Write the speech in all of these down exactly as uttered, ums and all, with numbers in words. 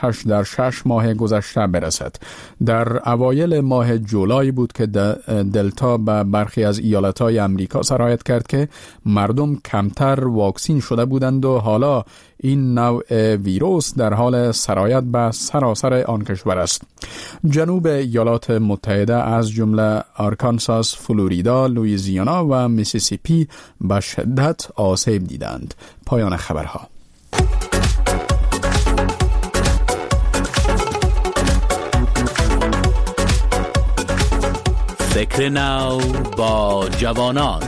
در شش ماه گذشته برسد. در اوایل ماه جولای بود که دلتا به برخی از ایالتهای امریکا سرایت کرد که مردم کمتر واکسین شده بودند و حالا این نوع ویروس در حال سرایت به سراسر آن کشور است. جنوب ایالات متحده از جمله آرکانساس، فلوریدا، لوئیزیانا و میسیسیپی به شدت آسیب دیدند. پایان خبرها. فکر نو با جوانان.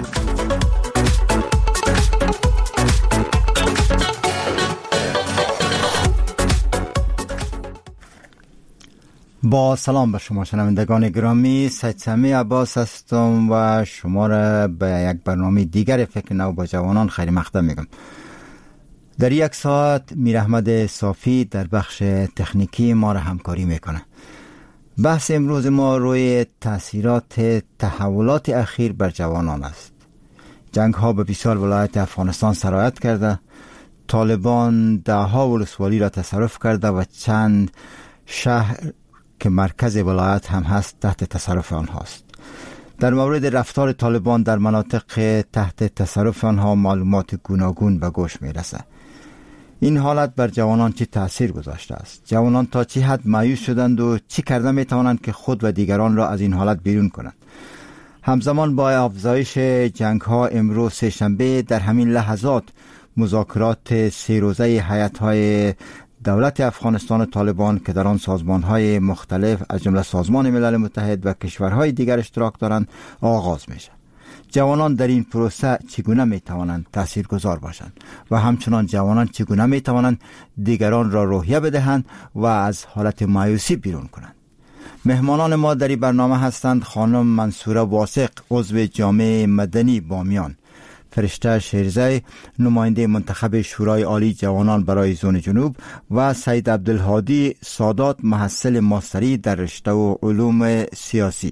با سلام به شما شنوندگان گرامی، سید سمی عباس هستم و شما را به یک برنامه دیگر فکر نو با جوانان خیر مقدم میگم. در یک ساعت میر احمد صافی در بخش تکنیکی ما را همکاری میکنه. بحث امروز ما روی تأثیرات تحولات اخیر بر جوانان است. جنگ ها به بیشتر ولایت افغانستان سرایت کرده، طالبان دهها ولسوالی را تصرف کرده و چند شهر که مرکز ولایت هم هست تحت تصرف آنهاست. در مورد رفتار طالبان در مناطق تحت تصرف آنها معلومات گوناگون به گوش می رسه. این حالت بر جوانان چه تأثیر گذاشته است؟ جوانان تا چه حد مایوس شدند و چی کرده می توانند که خود و دیگران را از این حالت بیرون کنند؟ همزمان با افزایش جنگ ها امروز سه شنبه در همین لحظات مذاکرات سه روزه هیئت های دولت افغانستان و طالبان که در آن سازمان‌های مختلف از جمله سازمان ملل متحد و کشورهای دیگر اشتراک دارند آغاز میشه. جوانان در این پروسه چگونه میتوانند تاثیرگذار باشند و همچنان جوانان چگونه میتوانند دیگران را روحیه بدهند و از حالت مایوسی بیرون کنند؟ مهمانان ما در این برنامه هستند خانم منصوره واثق، عضو جامعه مدنی بامیان، فرشته شیرزی، نماینده منتخب شورای عالی جوانان برای زون جنوب و سید عبدالهادی سادات، محصل ماستری در رشته و علوم سیاسی.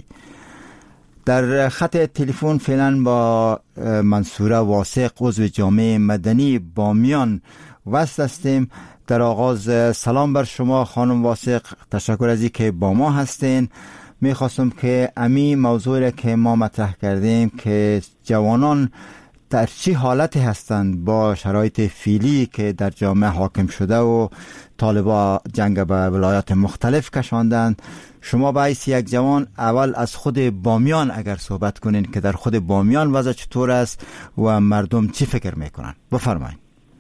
در خط تلفن فعلا با منصوره واثق، عضو جامعه مدنی بامیان وصل هستیم. در آغاز سلام بر شما خانم واثق، تشکر از اینکه با ما هستین. میخواستم که امی موضوع را که ما مطرح کردیم که جوانان در چه حالتی هستند با شرایط فعلی که در جامعه حاکم شده و طالبان جنگ به ولایات مختلف کشاندند، شما به حیث یک جوان اول از خود بامیان اگر صحبت کنین که در خود بامیان وضع چطور است و مردم چی فکر میکنن؟ بفرمایید.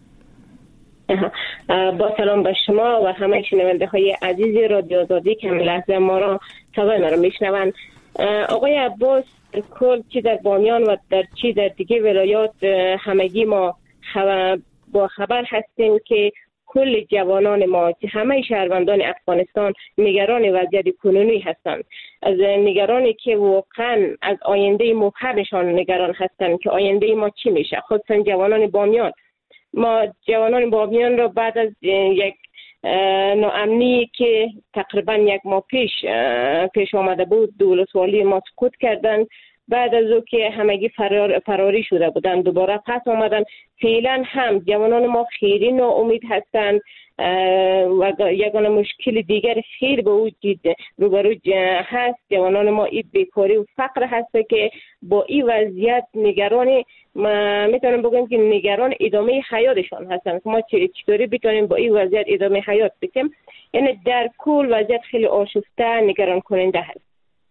با سلام به شما و همه شنونده های عزیز رادیو آزادی که لحظه ما را صدای ما را میشنوند. آقای عباس، کل چی در بامیان و در چی در دیگه ولایات همگی ما خبر با خبر هستیم که کل جوانان ما، همه شهروندان افغانستان نگران وضعیت کنونی هستند. از نگرانی که واقعا از آینده مبهمشان نگران هستند که آینده ما چی میشه. خصوصا جوانان بامیان، ما جوانان بامیان را بعد از یک ناامنی که تقریبا یک ماه پیش پیش آمده بود، دولتوالی ما سقوط کردند. بعد از او که همگی فرار فراری شده بودند دوباره پس آمدن. فعلا هم جوانان ما خیلی ناامید هستند و یگانه مشکل دیگر خیلی به وجود روبرو هست. جوانان ما این بیکاری و فقر هست که با این وضعیت نگران، ما میتونم بگم که نگران ادامه حیاتشان هستند. ما چطوری بتونیم با این وضعیت ادامه حیات بدیم؟ یعنی در کل وضعیت خیلی آشفته، نگران کننده هست.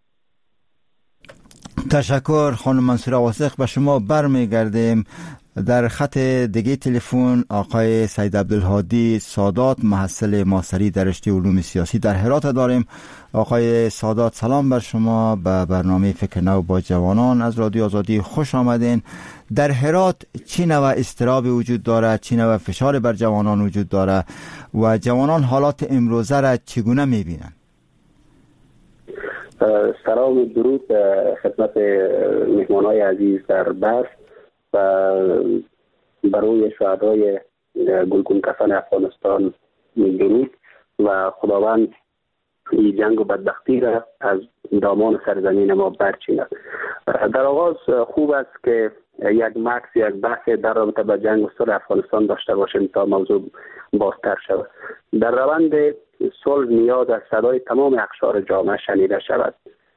تشکر خانم منصوره واثق. به شما برمیگردیم. در خط دیگه تلفن آقای سید عبدالهادی سادات، محصل ماستری در رشته علوم سیاسی در هرات داریم. آقای سادات، سلام بر شما. به برنامه فکر نو با جوانان از رادیو آزادی خوش آمدین. در هرات چی نوع اضطراب وجود داره، چی نوع فشار بر جوانان وجود داره و جوانان حالات امروزه را چگونه میبینن؟ سلام و درود خدمت مهمانای عزیز در بحث و برای شهدای گلگون کفن افغانستان درود و خداوند این جنگ و بدبختی را از دامان سرزمین ما برچیند. در آغاز خوب است که یک مکس یک بحث در رابطه با جنگ و صلح افغانستان داشته باشیم تا موضوع بازتر شود. در روند صلح نیاز از صدای تمام اقشار جامعه شنیده شود.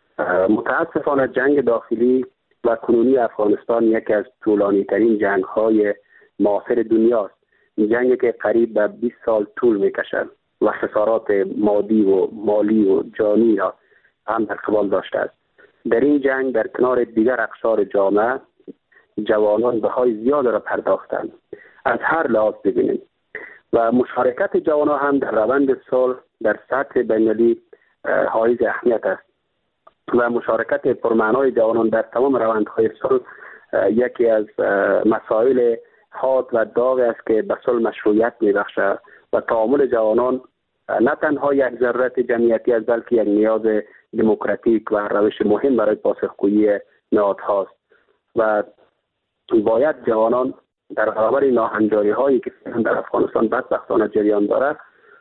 متاسفانه جنگ داخلی و کنونی افغانستان یکی از طولانی ترین جنگ های معاصر دنیاست. جنگی که قریب به بیست سال طول میکشد و خسارات مادی و مالی و جانی را هم در قبال داشته است. در این جنگ در کنار دیگر اقشار جامعه جوانان بهای زیاد را پرداختند از هر لحاظ ببینیم و مشارکت جوانان هم در روند صلح در سطح بین‌المللی حائز اهمیت است و مشارکت پرمعنای جوانان در تمام روندهای صلح یکی از مسائل حاد و داغ است که به صلح مشروعیت می‌بخشد و تعامل جوانان نه تنها یک ضرورت جمعیتی است بلکه یک نیاز دموکراتیک و روش مهم برای پاسخگویی نهادهاست و باید جوانان در برابر ناهنجاری هایی که در افغانستان بدبختانه جریان دارد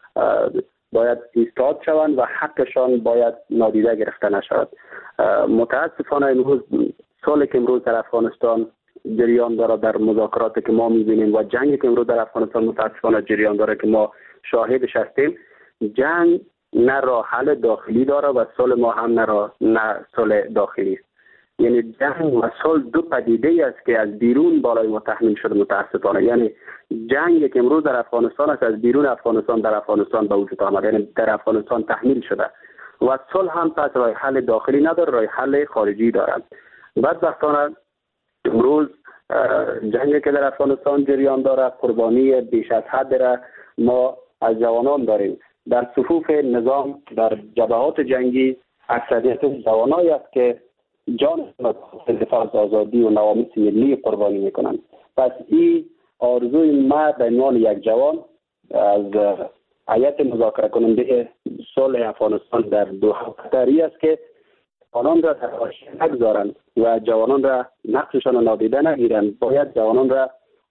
باید ایستاد شوند و حقشان باید نادیده گرفته نشود. متاسفانه امروز صلحی که امروز در افغانستان جریان داره در مذاکراتی که ما می‌بینیم و جنگی که امروز در افغانستان متاسفانه جریان داره که ما شاهدش هستیم، جنگ نه راه حل داخلی داره و صلح ما هم نه راه نه صلح داخلی است. یعنی جنگ و صلح دو پدیده است که از بیرون بالای ما تحمیل شده متاسفانه. یعنی جنگی که امروز در افغانستان است از بیرون افغانستان در افغانستان به وجود آمده، یعنی در افغانستان تحمیل شده و صلح هم پس راه حل داخلی نداره، راه حل خارجی داره. بدبختانه امروز جنگی که در افغانستان جریان داره قربانی بیش از حد را ما از جوانان داریم. در صفوف نظام در جبهات جنگی اکثریت جوانایی است که جان دفاع از آزادی و نوامیس ملی قربانی میکنند. پس این آرزوی ما به عنوان یک جوان از هیئت مذاکره کننده صلح افغانستان در دوحه قطری است که جوانان را در حاشیه نگذارند و جوانان را نقششان را نادیده نگیرند. باید جوانان را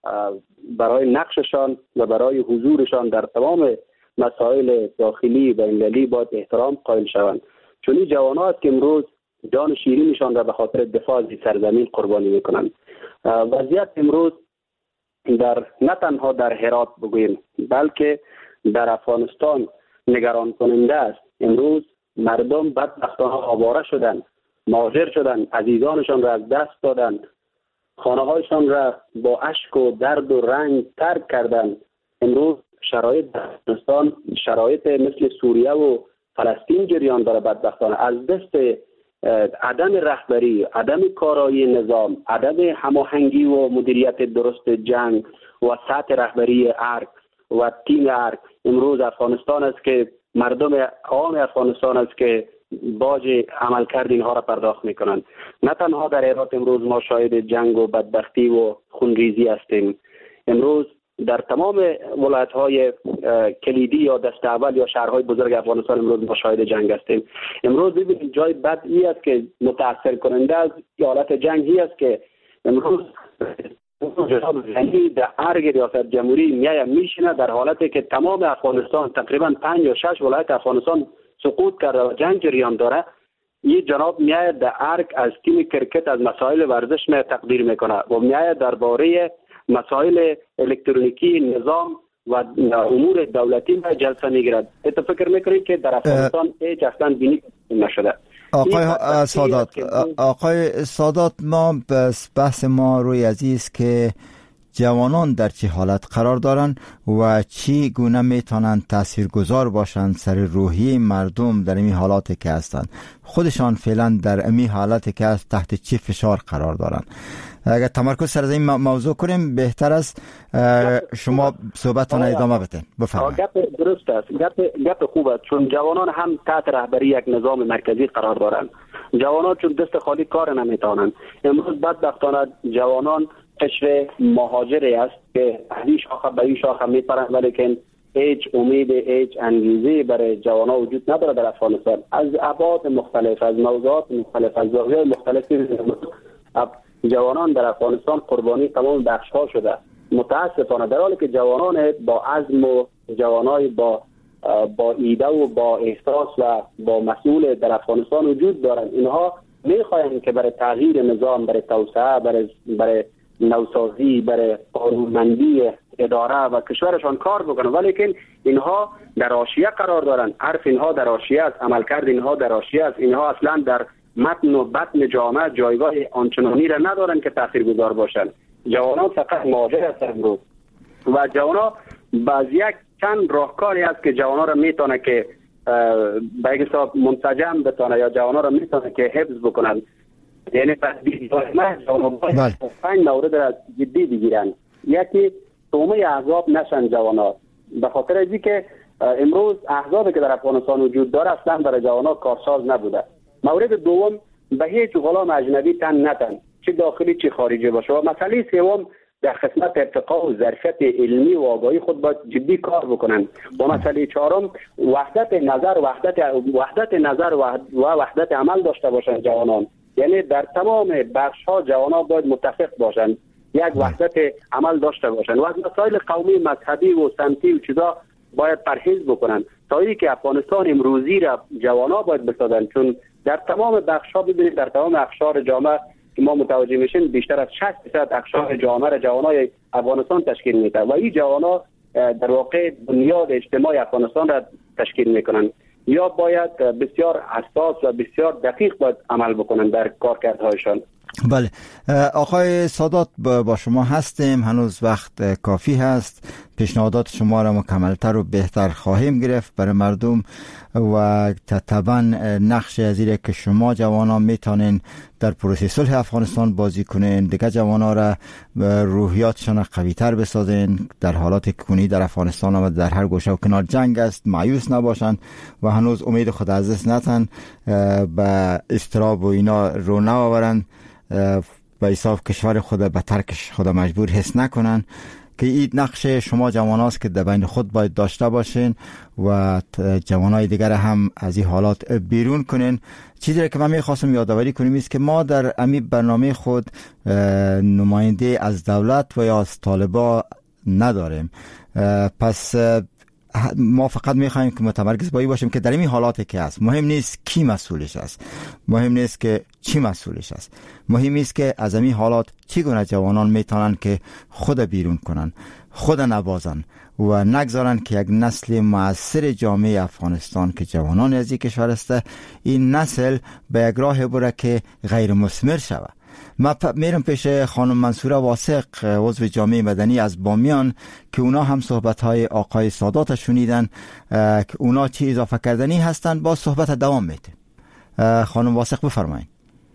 برای نقششان و برای حضورشان در تمام مسائل داخلی و بین‌المللی باید احترام قائل شوند. چون این جوانان است که امروز جان شیرینشان را به خاطر دفاع از سرزمین قربانی میکنند. وضعیت امروز در نه تنها در هرات بگوییم بلکه در افغانستان نگران کننده است. امروز مردم بدبختانه آواره شدند، مهاجر شدند، عزیزانشان را از دست دادند، خانه هایشان را با اشک و درد و رنج ترک کردند. امروز شرایط در افغانستان شرایط مثل سوریه و فلسطین جریان داره. بدبختانه از دست عدم رهبری، عدم کارایی نظام، عدم هماهنگی و مدیریت درست جنگ و سطح رهبری ارگ و تیم ارگ امروز افغانستان است که مردم عام افغانستان است که باج عملکرد اینها را پرداخت میکنند. نه تنها در هرات امروز ما شاهد جنگ و بدبختی و خونریزی هستیم. امروز در تمام ولایت‌های کلیدی یا دست اول یا شهرهای بزرگ افغانستان امروز ما شاهد جنگ هستیم. امروز ببینید جای بد این است که متأثر کننده از حالت جنگی است که امروز یعنی در ارگ ریاست جمهوری میای میشینه در حالتی که تمام افغانستان تقریبا پنج یا شش ولایت افغانستان سقوط کرده و جنگ جریان داره. این جناب میای در ارگ از تیم کرکت از مسائل ورزش می تقدیر میکنه و میای درباره مسائل الکترونیکی نظام و امور دولتی ما جلسه میگیرد. ات فکر میکنید که در افغانستان هیچ اصلا بینی نشده. آقای سادات آقای سادات ما بحث ما روی عزیز که جوانان در چه حالت قرار دارند و چی گونه میتونند تاثیرگذار باشند سر روحی مردم در این حالاتی که هستند. خودشان فعلا در این حالتی که هست تحت چه فشار قرار دارند. اگر تمرکز سر این موضوع کنیم بهتر است. شما صحبتتون ادامه بدین. بفرمایید. گپ درست است. گپ گپ خوب است چون جوانان هم تحت رهبری یک نظام مرکزی قرار دارند. جوانان چون دست خالی کار نمیتونند. امروز بدبختانه جوانان قشر مهاجری است که از این شاخه به این شاخه میپرند ولیکن هیچ امید هیچ انگیزه برای جوانان وجود نداره در افغانستان. از ابعاد مختلف، از موضوعات مختلف، از زاویه‌های مختلفی جوانان در افغانستان قربانی تمام بخش‌ها شده. متاسفانه در حالی که جوانان با عزم و جوانای با با ایده و با احساس و با مسئول در افغانستان وجود دارند، اینها میخواهند که برای تغییر نظام، برای توسعه، برای برای نوسازی، برای قانونمندی اداره و کشورشان کار بکنن، ولی اینها در حاشیه قرار دارن. حرف اینها در حاشیه است، عملکرد اینها در حاشیه است. اینها اصلا در متن و بطن جامعه جایگاه آنچنانی را ندارن که تاثیرگذار باشن. جوانان فقط مهاجر هستند و جوانان باز یک چند راهکاری است که جوانان را میتونه که به یک حساب منسجم بتونه یا جوانان را میتونه که حفظ بکنن. یعنی تدبیر دائما جوانان باید پنج مورد را جدی بگیرن. یکی تومه احزاب نشن جوانان، به خاطر اینکه که امروز احزابی که در افغانستان وجود داره اصلا برای جوانان کارساز نبوده. مورد دوم، به هیچ غلام اجنبی تن نتن، چه داخلی چه خارجی باشه. و مسئله سوم، در خدمت ارتقاء و ظرفیت علمی و آگاهی خود باید جدی کار بکنن. و مسئله چهارم، وحدت نظر وحدت وحدت نظر و وحدت عمل داشته باشن جوانان. یعنی در تمام بخش ها جوانان باید متفق باشن، یک وحدت عمل داشته باشن و از مسائل قومی، مذهبی و سمتی و چیزا باید پرهیز بکنن تا اینکه که افغانستان امروزی را جوانان باید بسازن. چون در تمام بخش ها ببینید، در تمام اقشار جامعه که ما متوجه میشیم بیشتر از شصت درصد اقشار جامعه را جوانای افغانستان تشکیل میده و این جوانا در واقع بنیاد اجتماعی افغانستان را تشکیل میکنن. یا باید بسیار حساس و بسیار دقیق باید عمل بکنن در کارکردهایشان. بله آقای سادات با شما هستیم، هنوز وقت کافی هست. پیشنهادات شما را مکملتر و بهتر خواهیم گرفت برای مردم و طبعا نقش ازیره که شما جوانان میتونین در پروسه صلح افغانستان بازی کنین، دیگه جوانان را روحیاتشان قوی تر بسازین. در حالات کنی در افغانستان و در هر گوشه و کنار جنگ است، مایوس نباشن و هنوز امید خود از دست نتن، به اضطراب و اینا رو نآورن، به حساب کشور خود به ترکش خود مجبور حس نکنن. که این نقش شما جواناست که در بین خود باید داشته باشین و جوانای دیگر هم از این حالات بیرون کنین. چیزی که من میخواستم یادآوری کنیم است که ما در امی برنامه خود نماینده از دولت و یا از طالبا نداریم، پس ما فقط میخوایم که متمرکز بایی باشیم که در این حالاتی که هست مهم نیست کی مسئولش است، مهم نیست که چی مسئولش است، مهم است که از این حالات چگونه جوانان میتونن که خود بیرون کنن، خود نبازن و نگذارن که یک نسل مؤثر جامعه افغانستان که جوانان از این کشور است، این نسل به یک راه بره که غیر مثمر شود. من میرم پیش خانم منصوره واثق، عضو جامعه مدنی از بامیان، که اونا هم صحبت‌های آقای سادات شنیدن که اونا چی اضافه کردنی هستند. با صحبت دوام میده. خانم واثق بفرمایید.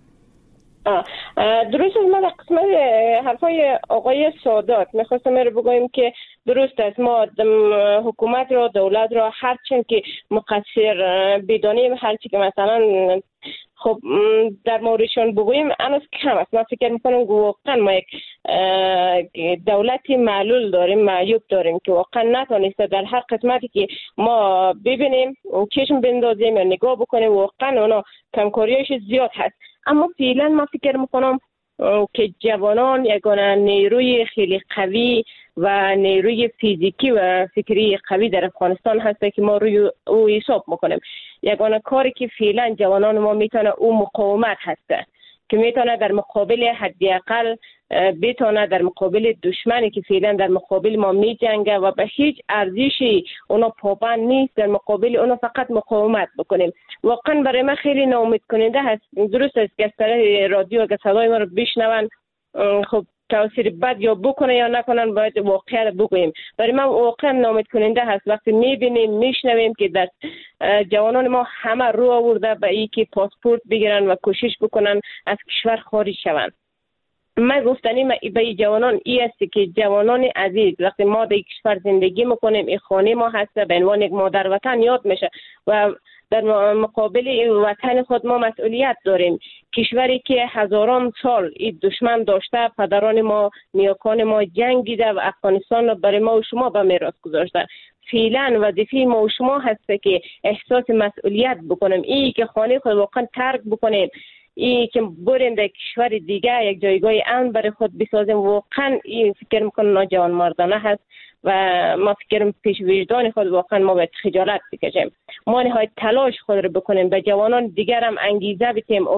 درست است. من در قسمت حرفای آقای سادات میخواستم رو بگویم که درست است، ما حکومت را، دولت را هرچند که مقصر بدانیم، هرچی که مثلا خب در موردشون بگوییم هنوز کم است. من فکر میکنم که واقعا ما یک دولتی معلول داریم، معیوب داریم که واقعا نتونسته در هر قسمتی که ما ببینیم چشم بندازیم یا نگاه بکنیم، واقعا اونا کمکاریش زیاد هست. اما فعلا من فکر میکنم که جوانان یگانه نیروی خیلی قوی و نیروی فیزیکی و فکری قوی در افغانستان هست که ما روی او حساب میکنیم. یگانه کاری که فعلا جوانان ما میتونه او مقاومت هسته که میتونه در مقابل حداقل بتونه در مقابل دشمنی که فعلا در مقابل ما میجنگه و به هیچ ارزشی اونا پابند نیست، در مقابل اونا فقط مقاومت بکنیم. واقعا برای من خیلی ناامید کننده هست. درست است که از طرف رادیو اگه صدای ما رو بشنون خب تاثیر بد یا بکنه یا نکنن، باید واقعیت بگوییم. برای من واقعا ناامید کننده هست وقتی میبینیم میشنویم که در جوانان ما همه رو آورده به این که پاسپورت بگیرن و کوشش بکنن از کشور خارج شوند. من گفتنی به این جوانان ای است که جوانان عزیز، وقتی ما در کشور زندگی میکنیم، این خانه ما هست، به عنوان یک مادر وطن یاد میشه و در مقابل وطن خود ما مسئولیت داریم. کشوری که هزاران سال این دشمن داشته، پدران ما، نیاکان ما جنگ دیده و افغانستان را برای ما و شما به میراث گذاشته. فعلا وظیفه ما و شما هست که احساس مسئولیت بکنیم، این که خانه خود واقعا ترک بکنیم، این که بریم در کشور دیگه یک جایگاه امن برای خود بسازیم. واقعا این فکر میکنم ناجوان مردانه هست و ما فکرم پیش وجدان خود واقعا ما باید خجالت بکشیم. ما نهایت تلاش خود رو بکنیم، به جوانان دیگر هم انگیزه بدیم، امید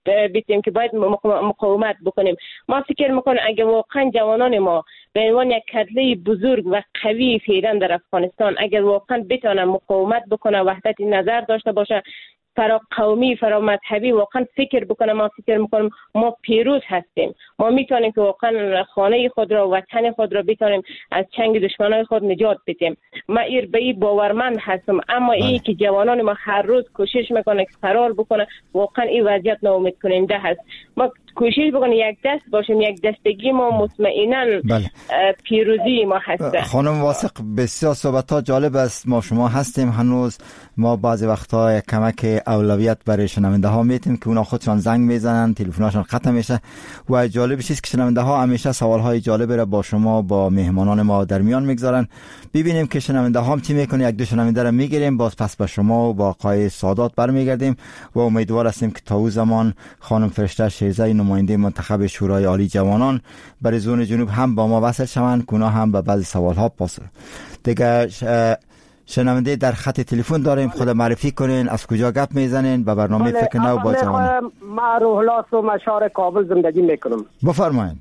بیتیم که باید مقاومت بکنیم. ما فکر میکنم اگه واقعا جوانان ما به عنوان یک کتله بزرگ و قوی فعلا در افغانستان اگر واقعا بتونن مقاومت بکنه، وحدت نظر داشته باشه، فرا قومی فرا مذهبی واقعا فکر بکنه، ما فکر میکنم ما پیروز هستیم. ما میتونیم که واقعا خانه خود را، وطن خود را بتونیم از چنگ دشمنای خود نجات بدیم. ما ایر به این باورمند هستم، اما این که جوانان ما هر روز کوشش میکنه که فرار بکنه، واقعا این وضعیت ناامید کننده هست. ما کوشش بکنیم یک دست باشیم، یک دستگی ما مطمئنا بله. پیروزی ما هست. خانم واثق بسیار صحبت ها جالب است. ما شما هستیم هنوز، ما بعضی وقتا کمک اولویت برای شنونده ها میتیم که اونا خودشان زنگ میزنن، تلفنشان قطع میشه و جالب چیست که شنونده ها همیشه سوال های جالب را با شما با مهمانان ما در میان میگذارن. ببینیم که شنونده ها چی میکنه. یک دو شنونده را میگیریم، باز پس به شما و با آقای سادات برمیگردیم و امیدوار هستیم که تا اون زمان خانم فرشته شیرزی نماینده منتخب شورای عالی جوانان برای زون جنوب هم با ما وصل شوند، کونا هم به بعضی سوال ها پاسخ دیگه. شنونده در خط تلفن داریم، خود معرفی کنین، از کجا گپ میزنین به برنامه فکر نو با جوانان. ما روح الله و مشار کابل زندگی میکنم. بفرمایید.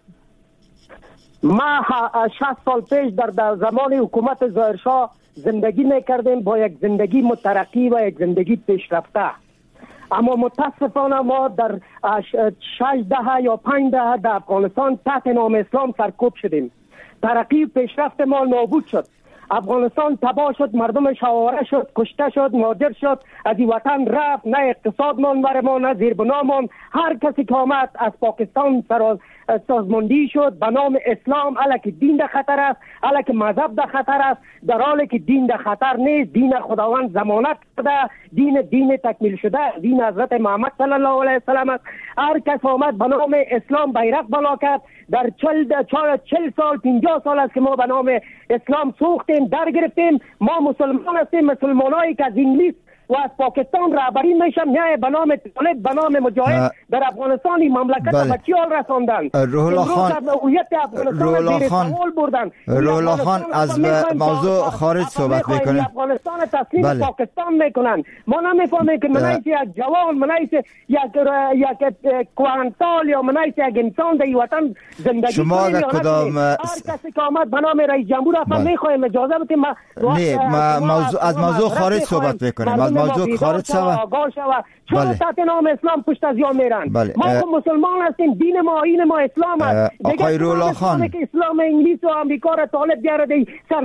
ما شصت سال پیش در, در زمان حکومت ظاهرشاه زندگی میکردیم با یک زندگی مترقی و یک زندگی پیشرفته، اما متاسفانه ما در شش دهه یا پنج دهه در افغانستان تحت نام اسلام سرکوب شدیم. ترقی و پیشرفت ما نابود شد. افغانستان تباه شد، مردمش آواره شد، کشته شد، مهاجر شد، از این وطن رفت. نه اقتصاد مان بر ما، نه زیربنا مان. هر کسی که آمد از پاکستان سراز سازماندهی شد به نام اسلام. الکی دین در خطر است، الکی مذهب در خطر است، در حالی که دین در خطر نیست. دین خداوند ضمانت کرده، دین دین تکمیل شده، دین حضرت محمد صلی الله علیه و سلم است. هر کس آمد به نام اسلام بیرق بالا کرد. در چل چل سال پنجاه سال است که ما به نام اسلام سوختیم، در گرفتیم. ما مسلمان هستیم، مسلمانایی که از انگلیس و از پاکستان رهبری میشم نه به نام طالب، به نام مجاهد در افغانستان این مملکت به چی حال رساندن؟ روح الله خان روح الله خان روح الله خان از موضوع خارج صحبت میکنه. افغانستان تسلیم بله. پاکستان میکنن. ما نمیفهمیم که منایت یک جوان، منایت یک یک کوانتال یا منایت یک انسان در وطن زندگی شما در کدام هر کسی که آمد به نام رئیس جمهور افغان میخوایم اجازه بدیم ما موضوع از موضوع خارج صحبت میکنیم. موضوع خارج شوه چون تحت نام اسلام پشت از یا میرن. بله. ما خب مسلمان هستیم، دین ما این ما اسلام است. آقای روح الله خان که اسلام انگلیس و آمریکا را طالب بیاره دی سر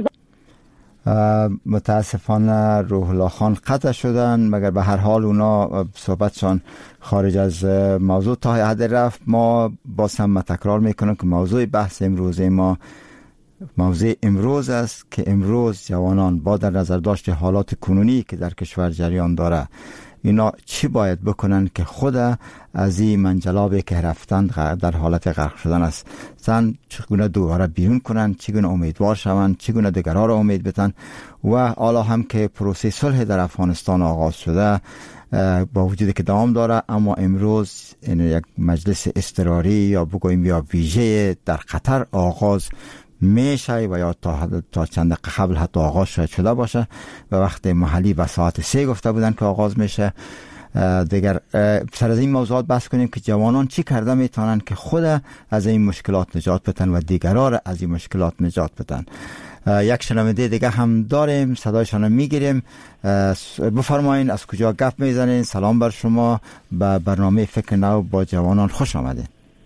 متاسفانه روح الله خان قطع شدن، مگر به هر حال اونا صحبتشان خارج از موضوع تا حد رفت. ما باز هم تکرار میکنم که موضوع بحث امروز ما موضوع امروز است که امروز جوانان با در نظر داشت حالات کنونی که در کشور جریان داره اینا چی باید بکنن که خود از این منجلابی که رفتن در حالت غرق شدن است زن چگونه دوباره بیرون کنن، چگونه امیدوار شوند، چگونه دیگرها را امید بدن. و حالا هم که پروسه صلح در افغانستان آغاز شده با وجودی که دوام داره، اما امروز این یک مجلس اضطراری یا بگوییم یا ویژه در قطر آغاز میشه و یا تا, تا چند دقیقه قبل حتی آغاز شاید شده باشه و وقت محلی به ساعت سه گفته بودن که آغاز میشه. دیگر سر از این موضوعات بحث کنیم که جوانان چی کرده میتونن که خود از این مشکلات نجات بدن و دیگران را از این مشکلات نجات بدن. یک شنونده دیگه هم داریم، صدایشان میگیریم. بفرمایین از کجا گپ میزنین؟ سلام بر شما، به برنامه فکر نو با جوانان خوش آمدین.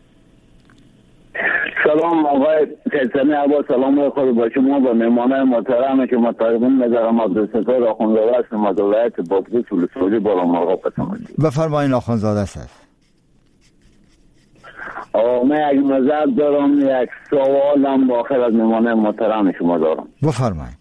سلام آقای سلطنی عباس، سلام خود با شما و مهمانان محترم که متقدم نظرم عبدالستار آخوندزاده هستم از ولایت بابلی سولسوری بالا مرغاب قسم. بفرمایین آخوندزاده صاحب. آقا من یک نظر دارم، یک سوالم با آخر از مهمانان محترم شما دارم. بفرمایین.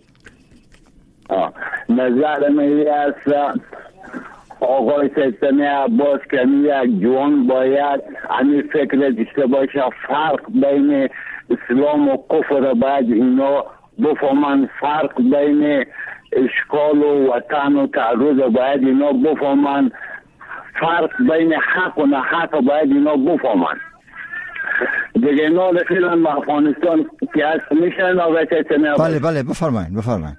نظر میلی است آقای سلطنی عباس که یک جوان باید همین فکر داشته باشه فرق بین اسلام و کفر باید اینا بفهمن، فرق بین اشکال و وطن و تعرض باید اینا بفهمن، فرق بین حق و نحق باید اینا بفهمن. دیگه اینا رسیدن به افغانستان که هست میشن آقای سلطنی عباس. بله بله بفرمایین بفرمایین.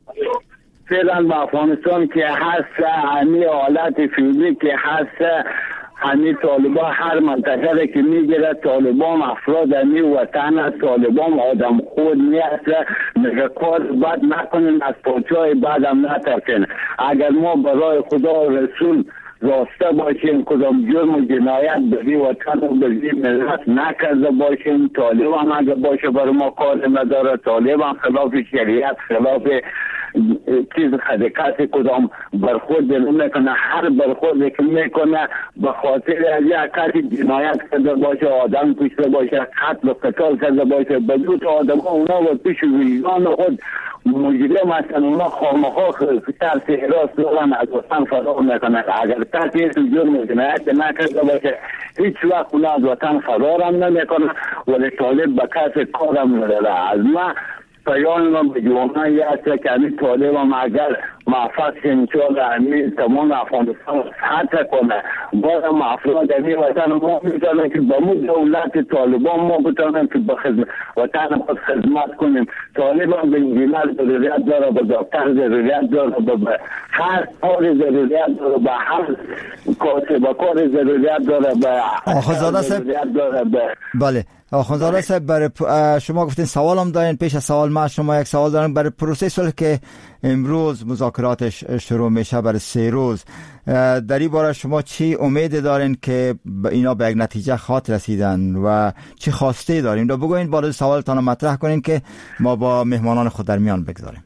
فعلا با افغانستان که هست، همی حالت فیولی که هست همین طالبان هر منطقه که میگیره طالبان افراد همی وطن طالبان آدم خود نیست میگه کار بد نکنین از پاچای بد هم نترسین. اگر ما برای خدا و رسول راسته باشیم کدام جرم و جنایت بزی وطن و بزی ملت نکرده باشیم طالب هم اگر باشه برای ما کار نداره طالب هم خلاف شریعت خلاف چیز خدکت کدام برخورد نمیکنه هر برخورد که میکنه به خاطر از یک کسی جنایت کرده باشه آدم کشته باشه قتل و قتال کرده باشه بدون آدم ها اونا و پیش ویزان خود مجرم هستن اونا خامخا ترس حراس دارن از وطن فرار میکنن. اگر کسی جرم جنایت نکرده باشه هیچ وقت اونا از وطن فرار هم نمیکنن ولی طالب به کسی کارم نداره. از ما پیان ما به جوانایی هست که همین طالب هم اگر محفظ انشاء همین تمام افغانستان سطح کنه باز هم افراد همین وطن ما میتونن که با مو دولت طالبان ما بتونن که به وطن خود خدمت کنیم. طالب هم به انجینر ضروریت داره به دکتر ضروریت داره به هر کار ضروریت داره به هر کاسب کار ضروریت داره به آخوزاده ضروریت داره به بله آخوندزاده صاحب برای شما گفتین سوال هم دارین. پیش از سوال ما شما یک سوال دارم برای پروسه صلح که امروز مذاکراتش شروع میشه برای سه روز در این باره شما چی امید دارین که اینا به یک نتیجه خواهد رسیدن و چی خواسته دارین؟ دو بگوین بعد سوالتان رو مطرح کنین که ما با مهمانان خود در میان بگذاریم.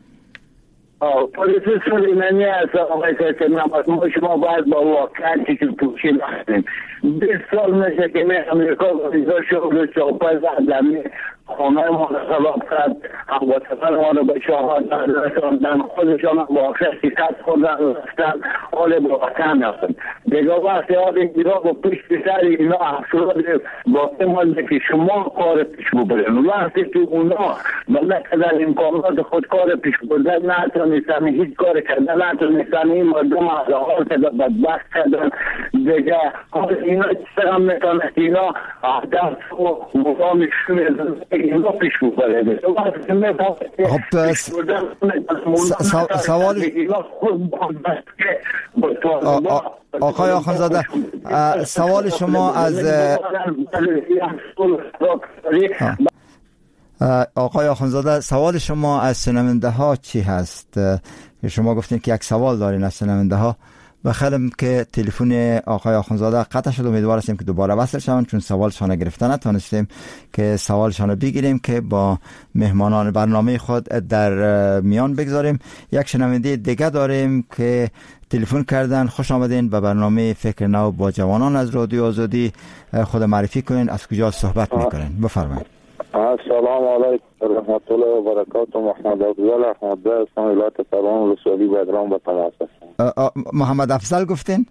پلیسی سلیمانی هست آقای سیستم ما شما باید با واقعیتی که توشی نختیم. بیست سال میشه که می امریکا ویزا شغل چاپای زدمی خانه ما رو خلاف کرد هموطنان ما رو به شاهد رساندن خودشان واقع شکست خوردن رفتن حال با وطن هستن. دیگه وقتی حال اینا با پشت سر اینا افراد باقی مانده که شما کار پیش ببرین وقتی که اونا بلکه امکانات خود کار پیش بردن نتونستن هیچ کار کردن نتونستن این مردم از حال که بدبخت کردن دیگه اینا چیزا هم میتونن اینا اهداف و مقامشون اینا پیش ببره. خب سوال آقای آخوندزاده سوال شما از آقای آخوندزاده سوال شما از شنونده ها چی هست؟ شما گفتین که یک سوال دارین از شنونده ها و خیلی که تلفن آقای آخوندزاده قطع شد. امیدوار هستیم که دوباره وصل شوند چون سوالشان گرفته نتونستیم که سوالشان بگیریم که با مهمانان برنامه خود در میان بگذاریم. یک شنونده دیگه داریم که تلفن کردن. خوش آمدین به برنامه فکر نو با جوانان از رادیو آزادی. خود معرفی کنین از کجا صحبت میکنین بفرمایید. السلام علیکم رحمت الله و برکاته. محمد افضل احمد از ولایت پروان ولسوالی بدرام به تماس هستم. محمد افضل گفتین؟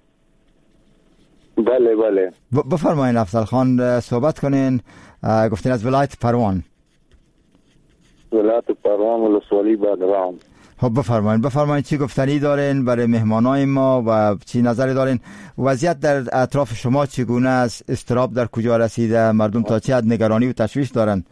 بله بله بفرمایید افضل خان صحبت کنین. گفتین از ولایت پروان ولایت پروان ولسوالی بدرام. خب بفرمایید بفرمایید چی گفتنی دارین برای مهمانای ما و چی نظری دارین؟ وضعیت در اطراف شما چگونه است؟ اضطراب در کجا رسیده؟ مردم تا چه حد نگرانی و تشویش دارن؟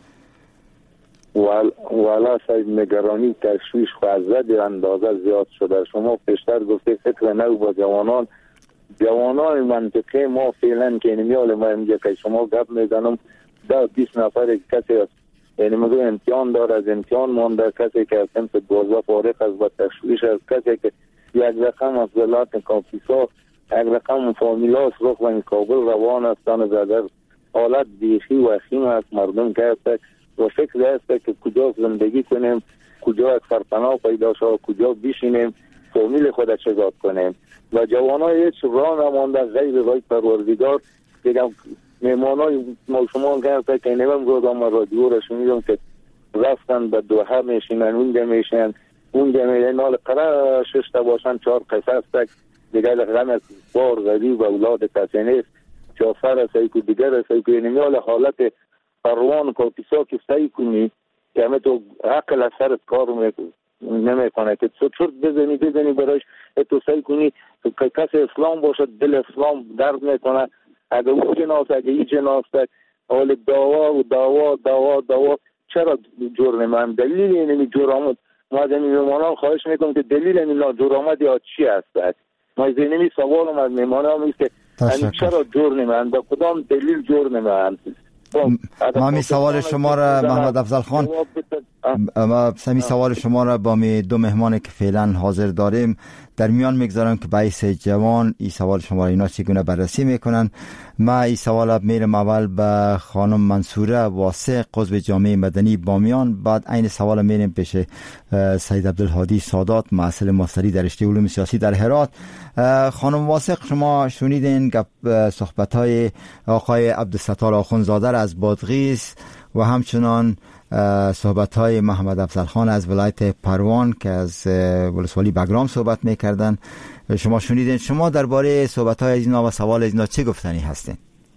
ول والا سید نگرانی و تشویش خواهد اندازه زیاد شده. شما پیشتر گفته فکر نو با جوانان جوانان منطقه ما فعلا که نمیاله ما میگه که شما گپ میزنم ده بیست نفر کسی است یعنی مگه امتحان داره از امتحان مانده کسی که از سمت دوازده فارغ از با تشویش از کسی که یک رقم از ولایت کاپیسا یک رقم فامیلاس روح و کابل روان هستن در حالت بیخی و خیم از مردم که هست و فکر است که کجا زندگی کنیم کجا یک سرپناه پیدا شد کجا بشینیم فامیل خود چگاه کنیم و جوانای هیچ راه نمانده غیر رای پروردگار. دیگه مهمانای ما شما گفته که نمیم روزا ما رادیو را شنیدم که رفتن به دوحه میشینن اونجا میشینن اونجا میشینن نال قرار ششتا باشن چهار قصص تک دیگه غم بار غریب و اولاد کسی نیست چافر هستی که دیگر هستی که نمیال حالت پروان کاپیسا که سعی کنی که همه تو حقل از سرت کار نمیکنه که تو چرت بزنی بزنی برایش تو سعی کنی که کسی اسلام باشد دل اسلام درد میکنه اگه او جناست اگه ای جناست حال دعوا و دعوا دعوا دعوا چرا جرم من دلیل اینمی جور آمد ما از این مهمانان خواهش میکنم که دلیل این جور آمد یا چی هست ما از اینمی سوالم از مهمانان است که چرا جور نمیان؟ به کدام دلیل جور نمیان؟ ما می سوال شما را محمد افضل خان ما سمی سوال شما را با می دو مهمان که فعلا حاضر داریم در میان میگذارم که باعث جوان این سوال شما را اینا چگونه بررسی میکنن. ما این سوال میرم اول به خانم منصوره واسق عضو جامعه مدنی بامیان، بعد این سوال میرم پیش سید عبدالهادی سادات محصل ماستری در رشته علوم سیاسی در هرات. خانم واسق شما شنیدین صحبت های آقای عبدالستار آخوندزاده از بادغیس و همچنان صحبت های محمد افضل خان از ولایت پروان که از ولسوالی بگرام صحبت میکردن. شما شنیدین. شما درباره صحبت های اینا و سوال اینا چه گفتنی هستین؟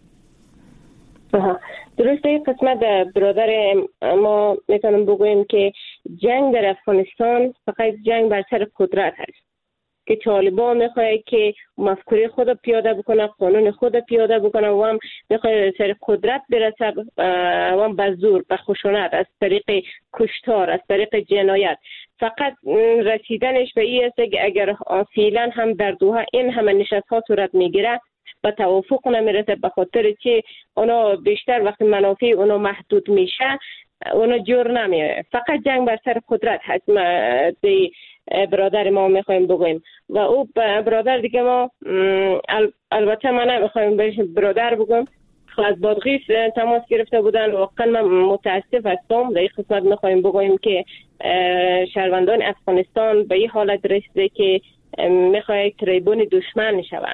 درسته. این قسمت برادر ما میتونم بگویم که جنگ در افغانستان فقط جنگ بر سر قدرت هست که طالبان میخواه که مفکوره خود پیاده بکنه، قانون خود پیاده بکنه و هم میخواه سر قدرت برسه و هم به زور، به خشونت، از طریق کشتار، از طریق جنایت. فقط رسیدنش به این است که اگر فعلا هم در دوحه این همه نشست ها صورت میگیره به توافق نمیرسه، به خاطر که اونا بیشتر وقتی منافع اونا محدود میشه اونا جور نمیه. فقط جنگ بر سر قدرت هست. دی برادر ما میخوایم بگویم و او برادر دیگه ما البته ما نمیخوایم بهش برادر بگویم، از بادغیس تماس گرفته بودن. واقعا من متاسف هستم. در این قسمت میخوایم بگویم که شهروندان افغانستان به این حالت رسیده که میخواه تریبون دشمن شود.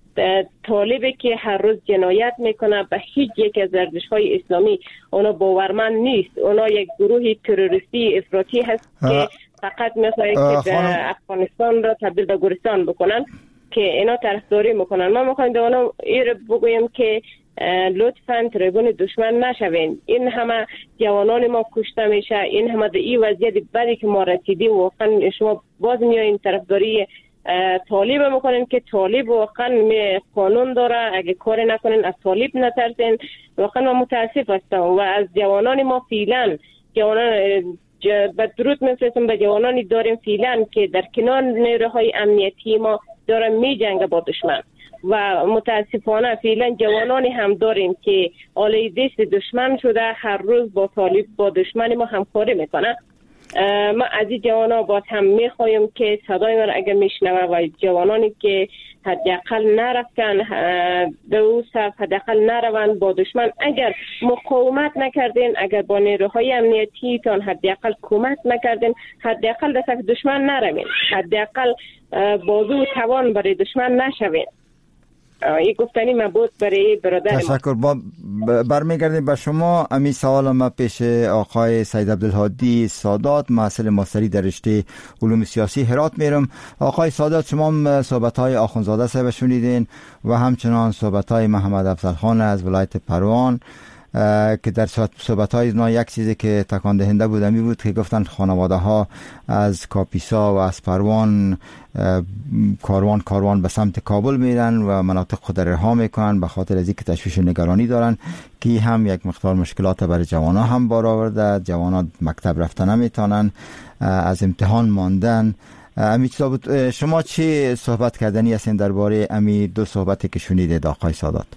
طالبی که هر روز جنایت میکنه به هیچ یک از ارزش‌های اسلامی اونا باورمند نیست. اونا یک گروه تروریستی افراطی هست که فقط میخواه که افغانستان را تبدیل به گورستان بکنن که اینا طرفداری میکنن. ما میخوایم به اونا این بگویم که لطفاً تریبون دشمن نشوین. این همه جوانان ما کشته میشه، این همه در این وضعیت بدی که ما رسیدیم واقعا شما باز میایین طرفداری طالب میکنین که طالب واقعا قانون داره، اگه کار نکنین از طالب نترسین. واقعا ما متاسف هستم و از جوانان ما فعلا جوانان به درود میفرستم به جوانانی داریم فعلا که در کنار نیروهای امنیتی ما دارن می جنگ با دشمن و متاسفانه فعلا جوانانی هم داریم که آلی دست دشمن شده، هر روز با طالب با دشمن ما همکاری میکنه. ما از این جوانا باز هم میخوایم که صدای ما را اگر میشنوه و جوانانی که حداقل نرفتن دو صف حداقل نروند با دشمن، اگر مقاومت نکردین، اگر با نیروهای امنیتی تان حداقل کمک نکردین، حداقل در صف دشمن نروین، حداقل بازو و توان برای دشمن نشوین. این گفتنی ما بود برای برادر. تشکر. با برمیگردیم به شما. امی سوال ما پیش آقای سید عبدالهادی سادات محصل ماستری در رشته علوم سیاسی هرات میرم. آقای سادات شما صحبت های آخوندزاده صاحب شنیدین و همچنان صحبت های محمد افضل خان از ولایت پروان که در صحبت های اینا یک چیزی که تکان دهنده بود می بود که گفتن خانواده ها از کاپیسا و از پروان کاروان کاروان به سمت کابل میرن و مناطق خود رها میکنن به خاطر از اینکه تشویش و نگرانی دارن که هم یک مقدار مشکلات برای جوانا هم بار آورده. جوانا مکتب رفتن نمیتونن، از امتحان ماندن. امی چیزا بود. شما چی صحبت کردنی هستین درباره امی دو صحبتی که شنیدید آقای سادات؟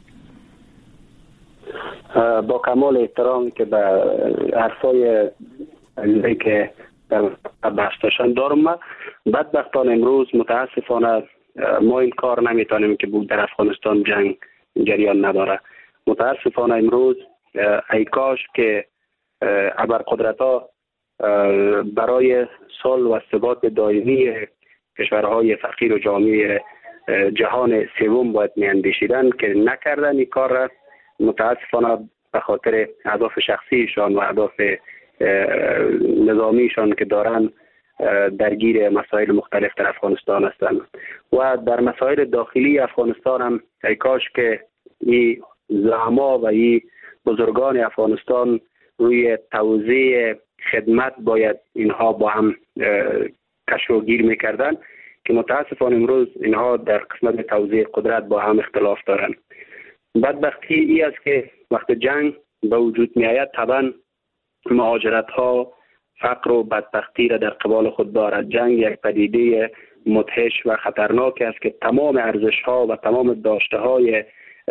با کمال احترام که به حرفای که در بحثشان دارم، ما بدبختان امروز متاسفانه ما این کار نمیتونیم که بود در افغانستان جنگ جریان نداره. متاسفانه امروز ای کاش که ابرقدرت ها برای صلح و ثبات دائمی کشورهای فقیر و جامعه جهان سوم باید میاندیشیدن که نکردن این کار را. متاسفانه به خاطر اهداف شخصیشان و اهداف نظامیشان که دارن درگیر مسائل مختلف در افغانستان هستند و در مسائل داخلی افغانستان هم ای کاش که این زعما و این بزرگان افغانستان روی توزیع خدمت باید اینها با هم کشف و گیر میکردن که متاسفانه امروز اینها در قسمت توزیع قدرت با هم اختلاف دارن. بدبختی ای است که وقت جنگ به وجود می آید طبعا مهاجرت ها فقر و بدبختی را در قبال خود دارد. جنگ یک پدیده مدهش و خطرناک است که تمام ارزش ها و تمام داشته های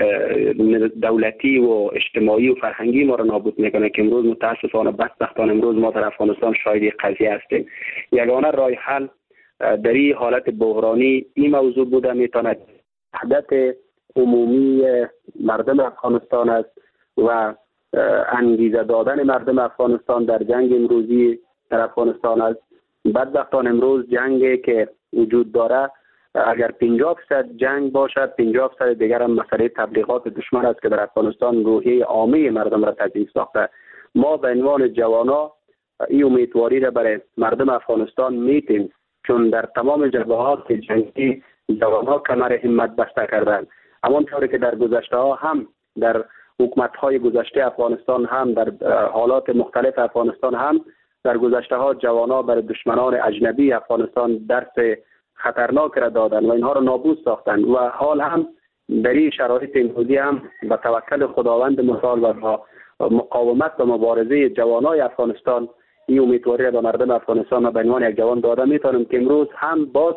دولتی و اجتماعی و فرهنگی ما را نابود میکنه که امروز متاسفانه بدبختانه امروز ما در افغانستان شاهد قضیه هستیم. یگانه راه حل در این حالت بحرانی این موضوع بوده میتواند وحدت عمومی مردم افغانستان است و انگیزه دادن مردم افغانستان در جنگ امروزی در افغانستان است. بدبختانه امروز جنگی که وجود داره اگر پنجاه درصد جنگ باشد پنجاه درصد دیگر هم مسئله تبلیغات دشمن است که در افغانستان روحیه عامه مردم را تضعیف ساخته. ما به عنوان جوانا این امیدواری را برای مردم افغانستان میتیم، چون در تمام جبهات جنگی جوانا کمر همت بسته کردند. همانطوری که در گذشته ها هم در حکومت های گذشته افغانستان هم در حالات مختلف افغانستان هم در گذشته ها جوانا برای دشمنان اجنبی افغانستان درس خطرناک را دادن و اینها را نابود ساختن و حال هم در این شرایط امروزی هم با توکل خداوند متعال و با مقاومت و مبارزه جوانای افغانستان این امیدواری را به مردم افغانستان و به عنوان یک جوان داده میتونیم که امروز هم باز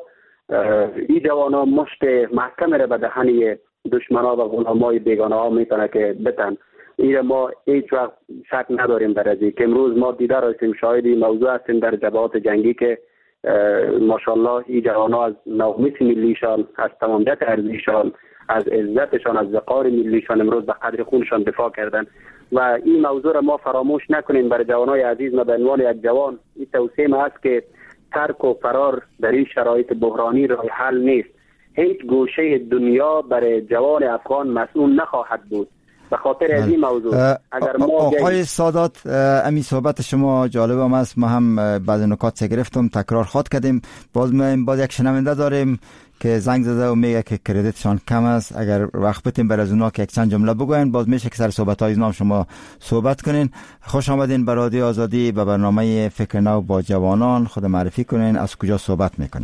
این جوانا مشت محکم را به دهن دشمنا و غلامای بیگانه ها میتونه که بتن. این ما هیچ وقت شک نداریم در ازی که امروز ما دیده راسیم شاهد این موضوع هستیم در جبهات جنگی که ماشاءالله این جوانا از نومیت ملیشان، از تمامیت ارضیشان، از عزتشان، از وقار ملیشان امروز به قدر خونشان دفاع کردن و این موضوع را ما فراموش نکنیم. برای جوانای عزیز ما به عنوان یک جوان این توصیه است که ترک و فرار در این شرایط بحرانی راه حل نیست. هیچ گوشه دنیا برای جوان افغان مسئول نخواهد بود. به خاطر از این موضوع اگر ما آقای سادات امی صحبت شما جالب هم است. ما هم بعض نکات گرفتم تکرار خواد کردیم. باز ما باز یک شنونده داریم که زنگ زده و میگه که کردیتشان کم است. اگر وقت بتیم بر از اونا که یک چند جمله بگوین باز میشه که سر صحبت های نام شما صحبت کنین. خوش آمدین به رادیو آزادی به برنامه فکر نو با جوانان. خود معرفی کنین، از کجا صحبت میکنین؟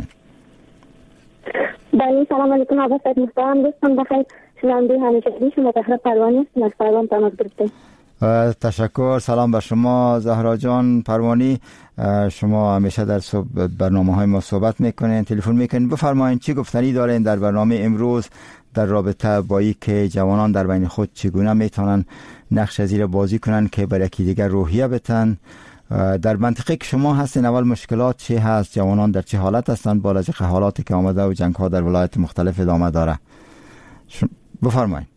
بله سلام علیکم. عباس محترم دوستان بخیر. شنونده همیشگی شما زهرا پروانی هستم از پروان تماس گرفتیم. تشکر. سلام بر شما زهرا جان پروانی. شما همیشه در برنامه های ما صحبت میکنین، تلفن میکنین. بفرمایید چی گفتنی دارین در برنامه امروز در رابطه با این که جوانان در بین خود چگونه میتونن نقش زیر بازی کنن که بر یکی دیگر روحیه بتن؟ در منطقه که شما هستین اول مشکلات چی هست؟ جوانان در چه حالت هستن با لحاظ حالاتی که آمده و جنگ ها در ولایت مختلف ادامه داره؟ بفرمایید.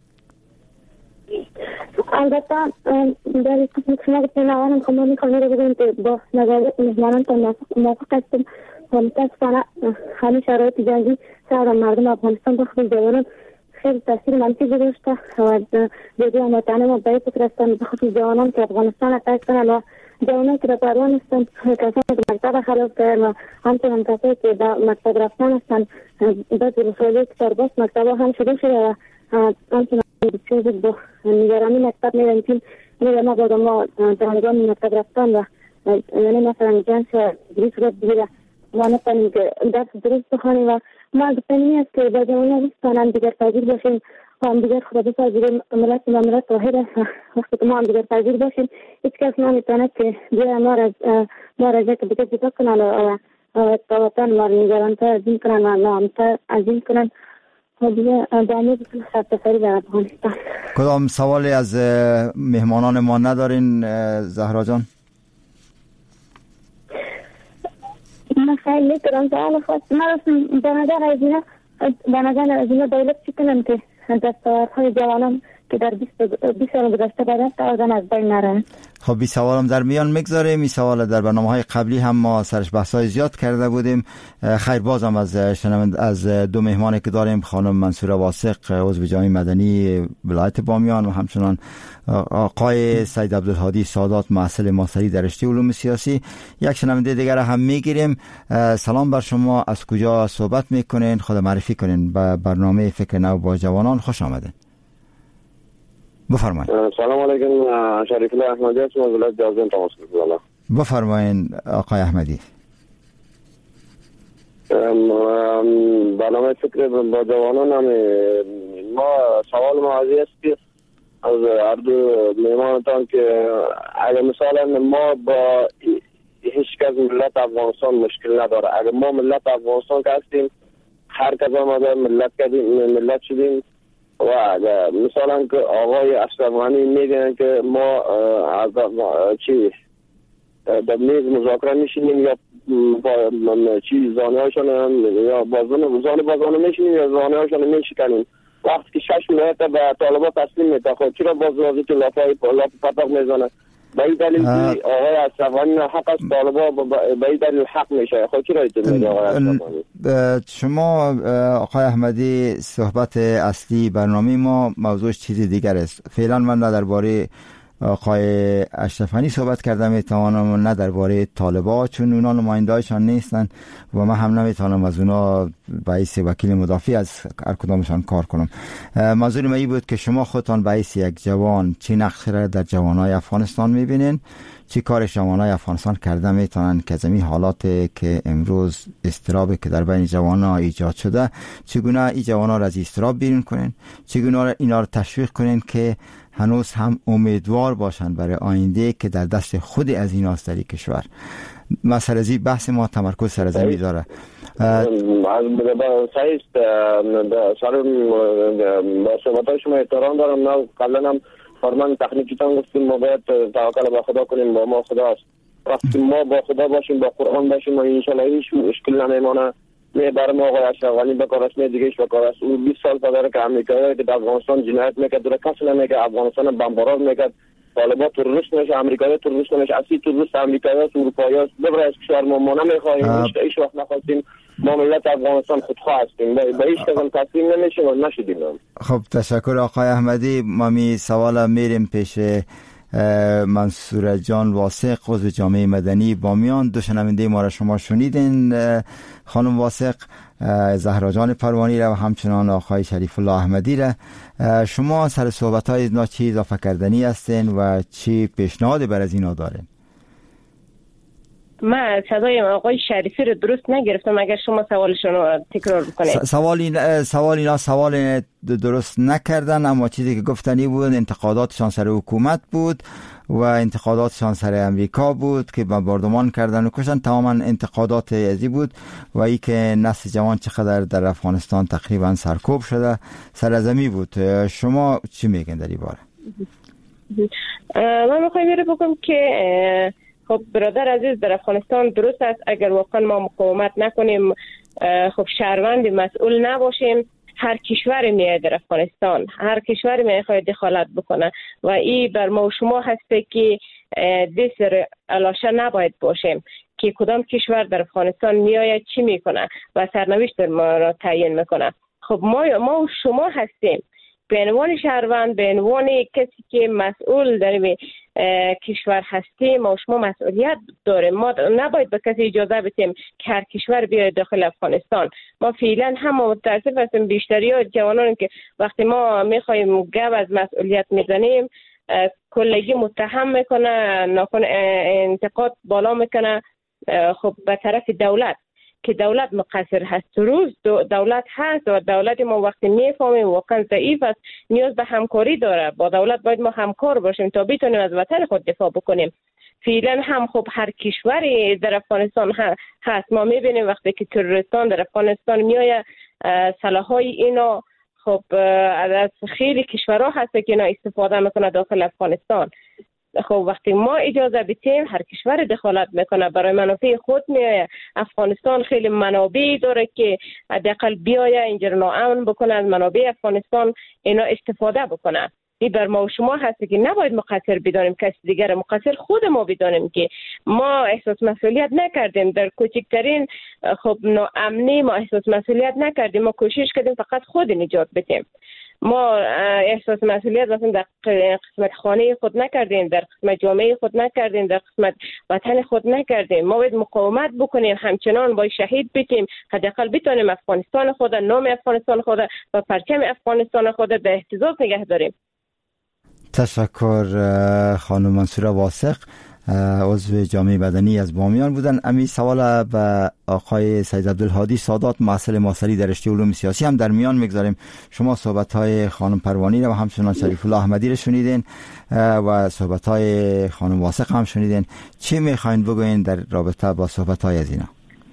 البته در قسمت شما گفتن اولم خب ما میخوایم رو بگویم که با نظریات مهمانان تا موافق هستیم و متاسفانه همین شرایط جنگی سر مردم افغانستان بخصوص جوانان خیلی تاثیر منفی گذاشته و جدی هموطنان ما باید فکر هستن بخصوص جوانان که افغانستان اتاک کنن و جوانان که در پروان هستن کسانی که مکتب خراب کردن و همچنان کسانی که در مکتب رفتن هستن بعضی رساله که در باز مکتب هم شروع شده و همچنان بسیار زود با نگرانی مکتب میرن که میره ما باید ما در هنگام مکتب رفتن و یعنی مثلا جنس و دریس رو بگیره ما نتانیم که درس درست بخوانیم و ما گفتنی است که با جوانان نیستان هم دیگر پذیر باشیم و هم دیگر خدا بپذیریم. ملت و ملت واحد است. وقتی که ما هم دیگر پذیر باشیم هیچ کس نمیتواند که بیای ما را ما را که دیگر جدا کنن و تا وطن ما را نگرانتر از این کنن و نامتر از این کنن. کدام سوالی از مهمانان ما ندارین زهرا جان؟ من خیلی میتونم سوال خواست من به نظر از اینا به نظر از اینا دولت چی کنم که دستاوردهای جوانان که در بیست سال گذشته بدست آزان از بین نرن. خب بی سوالم در میان میگذاریم. این سوال در برنامه های قبلی هم ما سرش بحثای زیاد کرده بودیم. خیر بازم از شنوند از دو مهمانی که داریم خانم منصوره واثق عضو جامعه مدنی ولایت بامیان و همچنان آقای سید عبدالهادی سادات محصل ماستری در رشته علوم سیاسی. یک شنونده دیگر هم میگیریم. سلام بر شما، از کجا صحبت میکنین؟ خود معرفی کنین. به برنامه فکر نو با جوانان خوش آمدین. بفرمایید. سلام علیکم. شریف الله احمدی هستم از ولایت جازن تماس گرفتم. بفرمایید آقای احمدی. برنامه فکر با جوانان هم ما سوال موضوعی است که از هر دو مهمانتان که اگر مثلا ما با که هیچ کس ملت افغانستان مشکل نداره. اگر ما ملت افغانستان که هستیم، هر کس آمده ملت کردیم، ملت شدیم. و مثلا که آقای اشرف غنی میگن که ما از چی در میز مذاکره میشینیم یا با چی زانه هاشون یا بازان زانه بازانه میشینیم یا زانه هاشون میشکنیم. وقتی که شش ملیت به طالبان تسلیم میده، خب چرا باز نازی تو لافای لاف پتاق میزنه؟ به این دلیل که آقای اشرف غنی حق از طالبان به این دلیل حق میشه. خب چرا اینطور میگه آقای اشرف غنی؟ شما آقای احمدی، صحبت اصلی برنامه ما موضوعش چیزی دیگر است. فعلا من نه درباره آقای اشرف غنی صحبت کردم میتوانم، نه درباره طالبان، چون اونا نماینده‌هاشان نیستن و من هم نمیتونم از اونا به حیث وکیل مدافع از هر کدامشان کار کنم. موضوع ما این بود که شما خودتان به حیث یک جوان چی نقشی را در جوانای افغانستان میبینین؟ چی کار جوانای افغانستان کرده میتونن که زمین حالات که امروز اضطرابی که در بین جوانا ایجاد شده، چگونه این جوانا را از اضطراب بیرون کنین؟ چگونه اینا را تشویق کنین که هنوز هم امیدوار باشن برای آینده که در دست خود از ایناست در این کشور؟ مثلا زی بحث ما تمرکز سر زمین داره. صحیح است. سر با صحبتای شما احترام دارم. نه قبلا هم فرمان تکنیکیتان گفتیم ما باید توکل به خدا کنیم، با ما خداست. وقتی ما با خدا باشیم، با قرآن باشیم، و انشالله هیچ مشکل نمیمانه. می برام آقای اشرف غنی بکارست، می دیگهش بکارست. او بیست سال پدره که امریکایی که در افغانستان جنایت میکرد، در کسی نمیگه افغانستان بمباران میکرد، طالبان تروریست میشه، امریکایی تروریست میشه، اصلی تروریست امریکایی است، اروپایی است. ببره از کشور ما ما نمیخوایم، هیچ وقت نخواستیم. ما ملت افغانستان خودخواه هستیم، به هیچ کس تسلیم نمیشیم و نشدیم. خب تشکر آقای احمدی. ما می سوال میریم پیش منصور جان واثق، عضو جامعه مدنی بامیان. دو شنونده ما را شما شنیدین، خانم واثق، زهرا جان پروانی را و همچنان آقای شریف الله احمدی را. شما سر صحبت های اینا چی اضافه کردنی هستین و چی پیشنهاد بر از اینا دارین؟ من صدای آقای شریفی رو درست نگرفتم، اگر شما سوالشون رو تکرار بکنید. سوال این سوال اینا سوال درست نکردن، اما چیزی که گفتنی بود انتقاداتشان سر حکومت بود و انتقاداتشان سر امریکا بود که بمباردمان کردن و کشتن. تماما انتقادات ازی بود و ای که نسل جوان چقدر در افغانستان تقریبا سرکوب شده سرزمی بود. شما چی میگن در این باره؟ من میخوام بیاره بگم که خب برادر عزیز، در افغانستان درست است اگر واقعا ما مقاومت نکنیم، خب شهروند مسئول نباشیم، هر کشور میاد در افغانستان، هر کشور میخواد دخالت بکنه و این بر ما و شما هسته که دسر علاشه نباید باشیم که کدام کشور در افغانستان میآید چی میکنه و سرنوشت ما را تعیین میکنه. خب ما ما و شما هستیم به عنوان شهروند، به عنوان کسی که مسئول در کشور هستیم، ما و شما مسئولیت داریم. ما نباید به کسی اجازه بدیم که هر کشور بیاید داخل افغانستان. ما فعلا هم متاسف هستیم، بیشتری ها جوانان که وقتی ما میخوایم گپ از مسئولیت میزنیم کلگی متهم میکنه، ناخن انتقاد بالا میکنه خب به طرف دولت که دولت مقصر هست. روز دولت هست و دولت ما وقتی میفهمیم واقعا ضعیف است، نیاز به همکاری داره. با دولت باید ما همکار باشیم تا بتونیم از وطن خود دفاع بکنیم. فعلا هم خب هر کشوری در افغانستان هست، ما میبینیم وقتی که تروریستان در افغانستان میآید سلاح‌های اینا خب از خیلی کشورها هست که اینا استفاده میکنه داخل افغانستان. خب وقتی ما اجازه بدیم هر کشور دخالت میکنه برای منافع خود میآید. افغانستان خیلی منابع داره که حداقل بیاید اینجا ناامن بکنه، از منابع افغانستان اینا استفاده بکنه. این بر ما و شما هست که نباید مقصر بدانیم کسی دیگر، مقصر خود ما بدانیم که ما احساس مسئولیت نکردیم در کوچکترین خب ناامنی، ما احساس مسئولیت نکردیم، ما کوشش کردیم فقط خود نجات بدیم. ما احساس مسئولیت مثلا در قسمت خانه خود نکردیم، در قسمت جامعه خود نکردیم، در قسمت وطن خود نکردیم. ما باید مقاومت بکنیم، همچنان باید شهید بتیم، حداقل بتونیم افغانستان خود، نام افغانستان خود و پرچم افغانستان خود به احتفاظ نگه داریم. تشکر خانم منصور واثق. عضو جامعه مدنی از بامیان بودن. امی سوال به آقای سید عبدالهادی سادات مسئله ماسری در رشته علوم سیاسی هم در میان میگذاریم. شما صحبت های خانم پروانی و همچنان شریف الله احمدی رو شنیدین و صحبت های خانم واسق هم شنیدین. چی میخواین بگوین در رابطه با صحبت های از اینا؟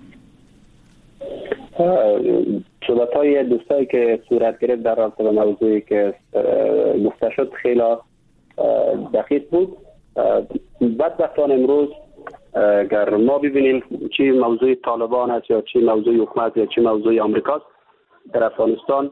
صحبت های دوستایی که صورت گرفت در رابطه با موضوعی که گفته شد خیلی دقیق بود. بدبختانه امروز اگر ما ببینیم چی موضوع طالبان است یا چی موضوع حکومت یا چی موضوع آمریکاست در افغانستان،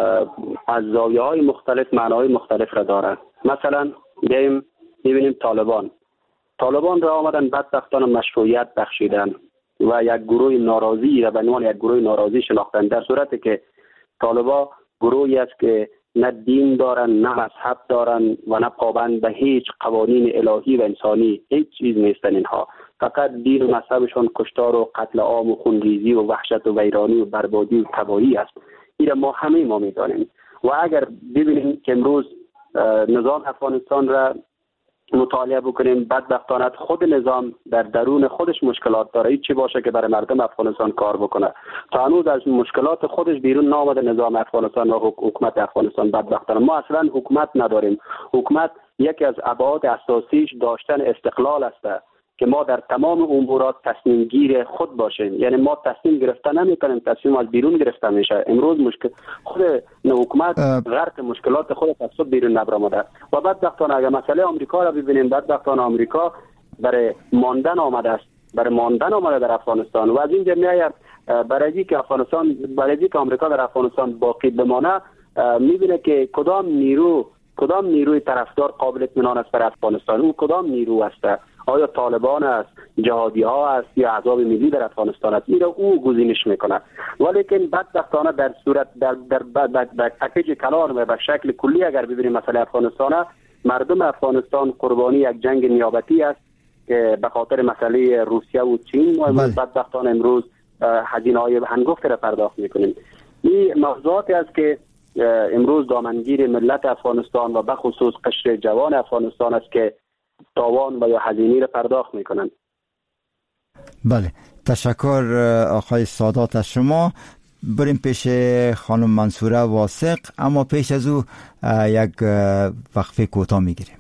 از زاویه های مختلف معنای مختلف را دارند. مثلا بیایم ببینیم طالبان طالبان را آمدن بدبختانه مشروعیت بخشیدن و یک گروه ناراضی را به عنوان یک گروه ناراضی شناختن، در صورتی که طالبان گروهی است که نه دین دارن، نه مذهب دارن و نه پابند به هیچ قوانین الهی و انسانی، هیچ چیز نیستن. اینها فقط دین و مذهبشون کشتار و قتل عام و خونریزی و وحشت و ویرانی و بربادی و تباهی است. این ما همه ما میدانیم. و اگر ببینیم که امروز نظام افغانستان را مطالعه بکنیم، بدبختانه خود نظام در درون خودش مشکلات داره. چی باشه که برای مردم افغانستان کار بکنه؟ تا هنوز از مشکلات خودش بیرون نآمده نظام افغانستان و حکومت افغانستان. بدبختانه ما اصلا حکومت نداریم. حکومت یکی از ابعاد اساسیش داشتن استقلال است که ما در تمام امورات تصمیم گیر خود باشیم. یعنی ما تصمیم گرفته نمی کنیم، تصمیم از بیرون گرفته میشه. امروز مشکل خود حکومت غرق مشکلات خود از خود بیرون نبرآمده. و بدبختانه اگر مسئله آمریکا را ببینیم، بدبختانه آمریکا برای ماندن آمده است، برای ماندن آمده در افغانستان و از این جمله برای اینکه افغانستان برای اینکه آمریکا در افغانستان باقی بمانه میبینه که کدام نیرو کدام نیروی طرفدار قابل اطمینان است برای افغانستان. اون کدام نیرو است؟ آیا طالبان است، جهادی ها است یا احزاب ملی در افغانستان است؟ این را او گزینش میکنه. ولیکن بدبختانه در صورت در در در پکیج کلان و به شکل کلی اگر ببینیم مسئله افغانستان، مردم افغانستان قربانی یک جنگ نیابتی است که به خاطر مسئله روسیه و چین و بدبختانه امروز هزینه های هنگفت را پرداخت میکنیم. این موضوعاتی است که امروز دامنگیر ملت افغانستان و به خصوص قشر جوان افغانستان است که تاوان و یا هزینه را پرداخت میکنند. بله، تشکر آقای سادات از شما. بریم پیش خانم منصوره واسق، اما پیش از او یک وقفه کوتاه میگیریم.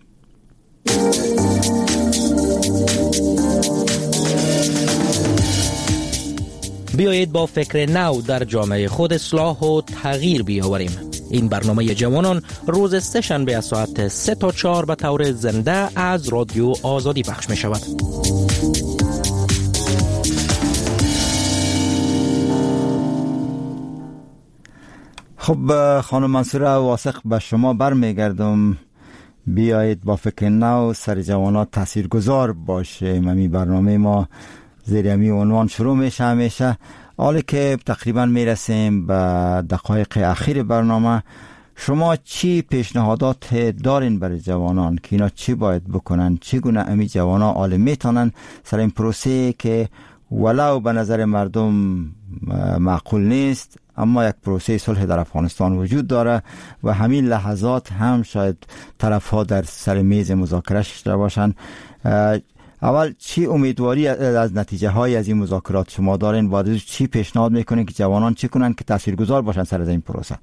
بیایید با فکر نو در جامعه خود اصلاح و تغییر بیاوریم. این برنامه جوانان روز سه شنبه از ساعت سه تا چهار به طور زنده از رادیو آزادی پخش می شود. خب خانم منصوره واسق، به شما برمیگردم. بیایید با فکر نو سر جوانات تاثیرگذار باشه. ممی برنامه ما زیر امی عنوان شروع میشه همیشه. حالی که تقریبا میرسیم به دقایق اخیر برنامه، شما چی پیشنهادات دارین برای جوانان که اینا چی باید بکنن؟ چگونه امی جوانان حال میتونن سر این پروسه که ولو به نظر مردم معقول نیست اما یک پروسه صلح در افغانستان وجود داره و همین لحظات هم شاید طرف ها در سر میز مذاکرهش باشن. اول چی امیدواری از نتیجه های از این مذاکرات شما دارین؟ بعد چی پیشنهاد میکنین که جوانان چی کنن که تاثیرگذار باشن سر از این پروسه؟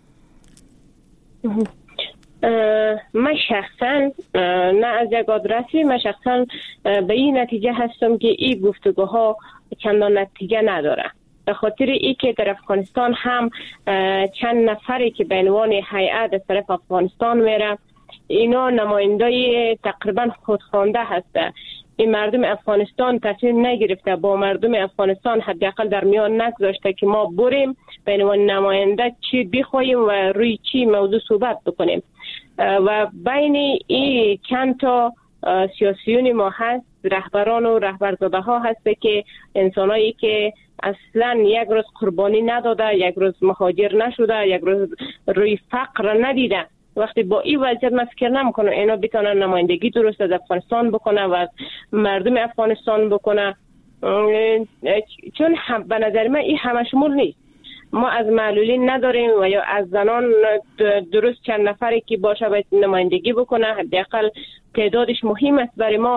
من شخصا نه از یک آدرسی من شخصا به این نتیجه هستم که این گفتگوها چندان نتیجه نداره، به خاطر ای که در افغانستان هم چند نفری که به عنوان هیئت از طرف افغانستان میره، اینا نمایندای تقریبا خودخوانده هسته. این مردم افغانستان تصمیم نگرفته، با مردم افغانستان حداقل در میان نگذاشته که ما بریم به عنوان نماینده چی بخوایم و روی چی موضوع صحبت بکنیم. و بین این چند تا سیاسیون ما هست، رهبران و رهبرزاده ها هست که انسانایی که اصلا یک روز قربانی نداده، یک روز مهاجر نشده، یک روز روی فقر ندیده. وقتی با این وضعیت من فکر نمیکنم اینا بتونن نمایندگی درست از افغانستان بکنه و مردم افغانستان بکنه، چون به نظر من این همه شمول نیست. ما از معلولین نداریم و یا از زنان درست چند نفری که باشه باید نمایندگی بکنه، حداقل تعدادش مهم است برای ما.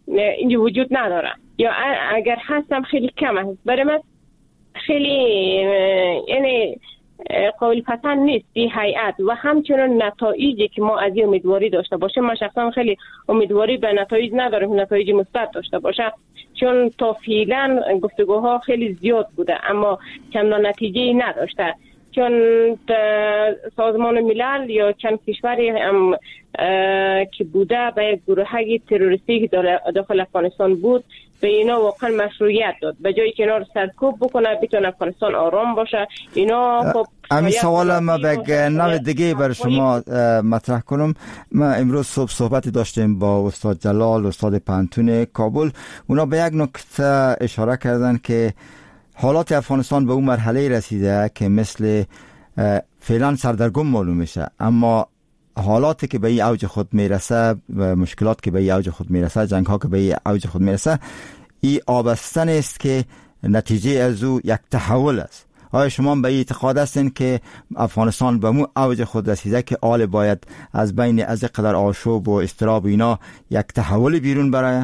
اینجا وجود نداره، یا اگر هستم خیلی کم است. برای من خیلی یعنی قابل پسند نیست این هیئت و همچنین نتایجی که ما از این امیدواری داشته باشه. من شخصا خیلی امیدواری به نتایج ندارم، نتایج مثبت داشته باشه، چون تا فعلا گفتگوها خیلی زیاد بوده اما چندان نتیجه نداشته. چون سازمان ملل یا چند کشوری هم که بوده به یک گروه تروریستی که داخل افغانستان بود به اینا واقعا مشروعیت داد، به جایی که اینا رو سرکوب بکنه بتونه افغانستان آرام باشه. اینا خب همین سوال ما به نوع دیگه بر شما مطرح کنم. ما امروز صبح صحبتی داشتیم با استاد جلال، استاد پانتون کابل. اونا به یک نکته اشاره کردن که حالات افغانستان به اون مرحله رسیده که مثل فعلا سردرگم معلوم میشه، اما حالاتی که به این اوج خود میرسه و مشکلات که به این اوج خود میرسه، جنگ ها که به این اوج خود میرسه، این آبستن است که نتیجه از او یک تحول است. آیا شما به این اعتقاد هستین که افغانستان به اون اوج خود رسیده که آل باید از بین از قدر آشوب و اضطراب اینا یک تحول بیرون برای؟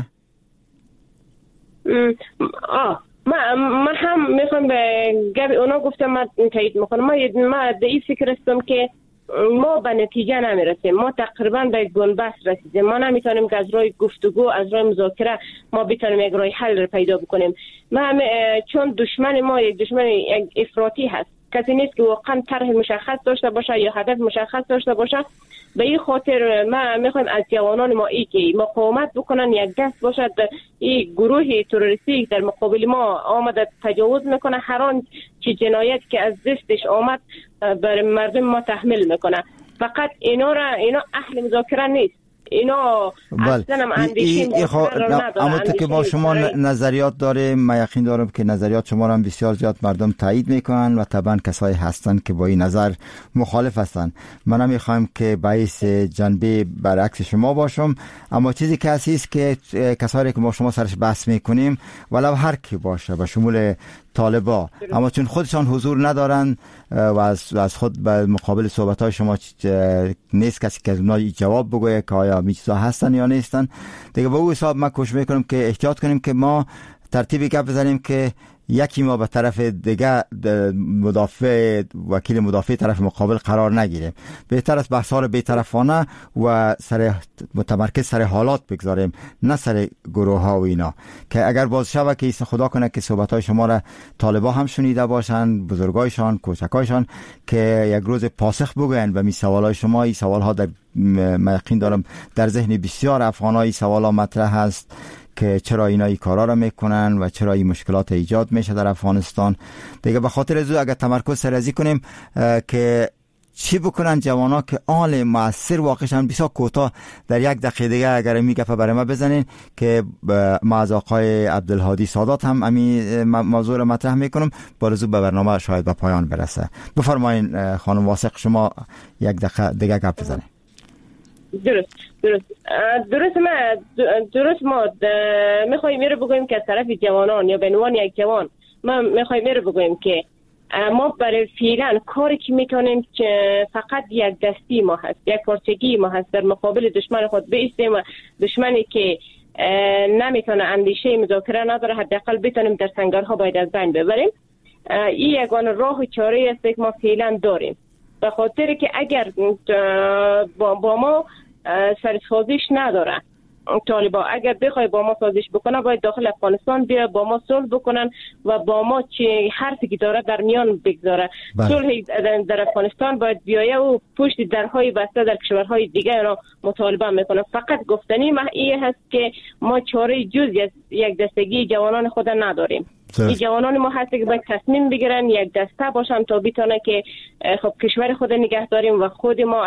آه ما ما هم میخوام به گپ اونا گفتم، ما تایید میکنم. ما ما در این فکر هستم که ما به نتیجه نمیرسیم، ما تقریبا به گنبست رسیدیم. ما نمیتونیم که از راه گفتگو، از راه مذاکره ما بتونیم یک راه حل رو پیدا بکنیم. ما چون دشمن ما یک دشمن یک افراطی هست، کسی نیست که واقعا طرح مشخص داشته باشه یا هدف مشخص داشته باشه. به این خاطر ما میخوایم از جوانان ما ای که مقاومت بکنن، یک دست باشد. این گروه تروریستی در مقابل ما آمده تجاوز میکنه، هر آن چه جنایت که از دستش آمد بر مردم ما تحمیل میکنه. فقط اینا را اینا اهل مذاکره نیست، اینا اصلا هم اندیشی نداره. اما تو که با شما نظریات داره، من یقین دارم که نظریات شما را بسیار زیاد مردم تایید میکنن و طبعا کسایی هستن که با این نظر مخالف هستن. من هم میخوایم که باعث جنبه برعکس شما باشم، اما چیزی که هستی است که کسایی که ما شما سرش بحث میکنیم ولو هر کی باشه به شمول طالبا، اما چون خودشان حضور ندارن و از, از خود به مقابل صحبت‌های شما نیست کسی که از اونها جواب بگویه که آیا می چیزا هستن یا نیستن دیگه. با او حساب ما کوشش میکنم که احتیاط کنیم که ما ترتیبی گپ بزنیم که یکی ما به طرف دیگه مدافع وکیل مدافع طرف مقابل قرار نگیریم. بهتر است بحث‌ها رو بی‌طرفانه و سر متمرکز سر حالات بگذاریم، نه سر گروه‌ها و اینا. که اگر باز شبه که خدا کنه که صحبت‌های شما را طالبا هم شنیده باشن، بزرگایشان، کوچکایشان، که یک روز پاسخ بگوین به می سوالای شما. این سوال‌ها در من یقین دارم در ذهن بسیار افغان‌ها این سوالا مطرح هست که چرا اینا این کارا رو میکنن و چرا این مشکلات ایجاد میشه در افغانستان. دیگه به خاطر از اگر تمرکز سرازی کنیم که چی بکنن جوانا که آل مؤثر واقعا بسیار کوتاه در یک دقیقه دیگه اگر می گفت برای ما بزنین که ما از آقای عبدالهادی سادات هم امی موضوع رو مطرح میکنم بارزو به برنامه شاید به پایان برسه. بفرمایین خانم واثق، شما یک دقیقه دیگه گپ بزنین. درست درست درست ما درست ما میخوایم میره بگویم که از طرف جوانان یا به عنوان یک جوان ما میخوایم میره بگویم که ما برای فعلا کاری که میتونیم که فقط یک دستی ما هست، یک پارچگی ما هست در مقابل دشمن خود بایستیم و دشمنی که نمیتونه اندیشه مذاکره نداره حداقل بتونیم در سنگرها باید از بین ببریم. این یگانه راه و چاره است که ما فعلا داریم، به خاطر که اگر با, با ما سرسازش نداره طالبا، اگر بخوای با ما سازش بکنه باید داخل افغانستان بیا با ما صلح بکنن و با ما چه حرفی که داره در میان بگذاره. صلح در افغانستان باید بیایه و پشت درهای بسته در کشورهای دیگه را مطالبه میکنه. فقط گفتنی ما این هست که ما چاره جز یک دستگی جوانان خود نداریم. این جوانان ما هست که باید تصمیم بگیرن، یک دسته باشن تا بتونه که خب کشور خود نگه داریم و خود ما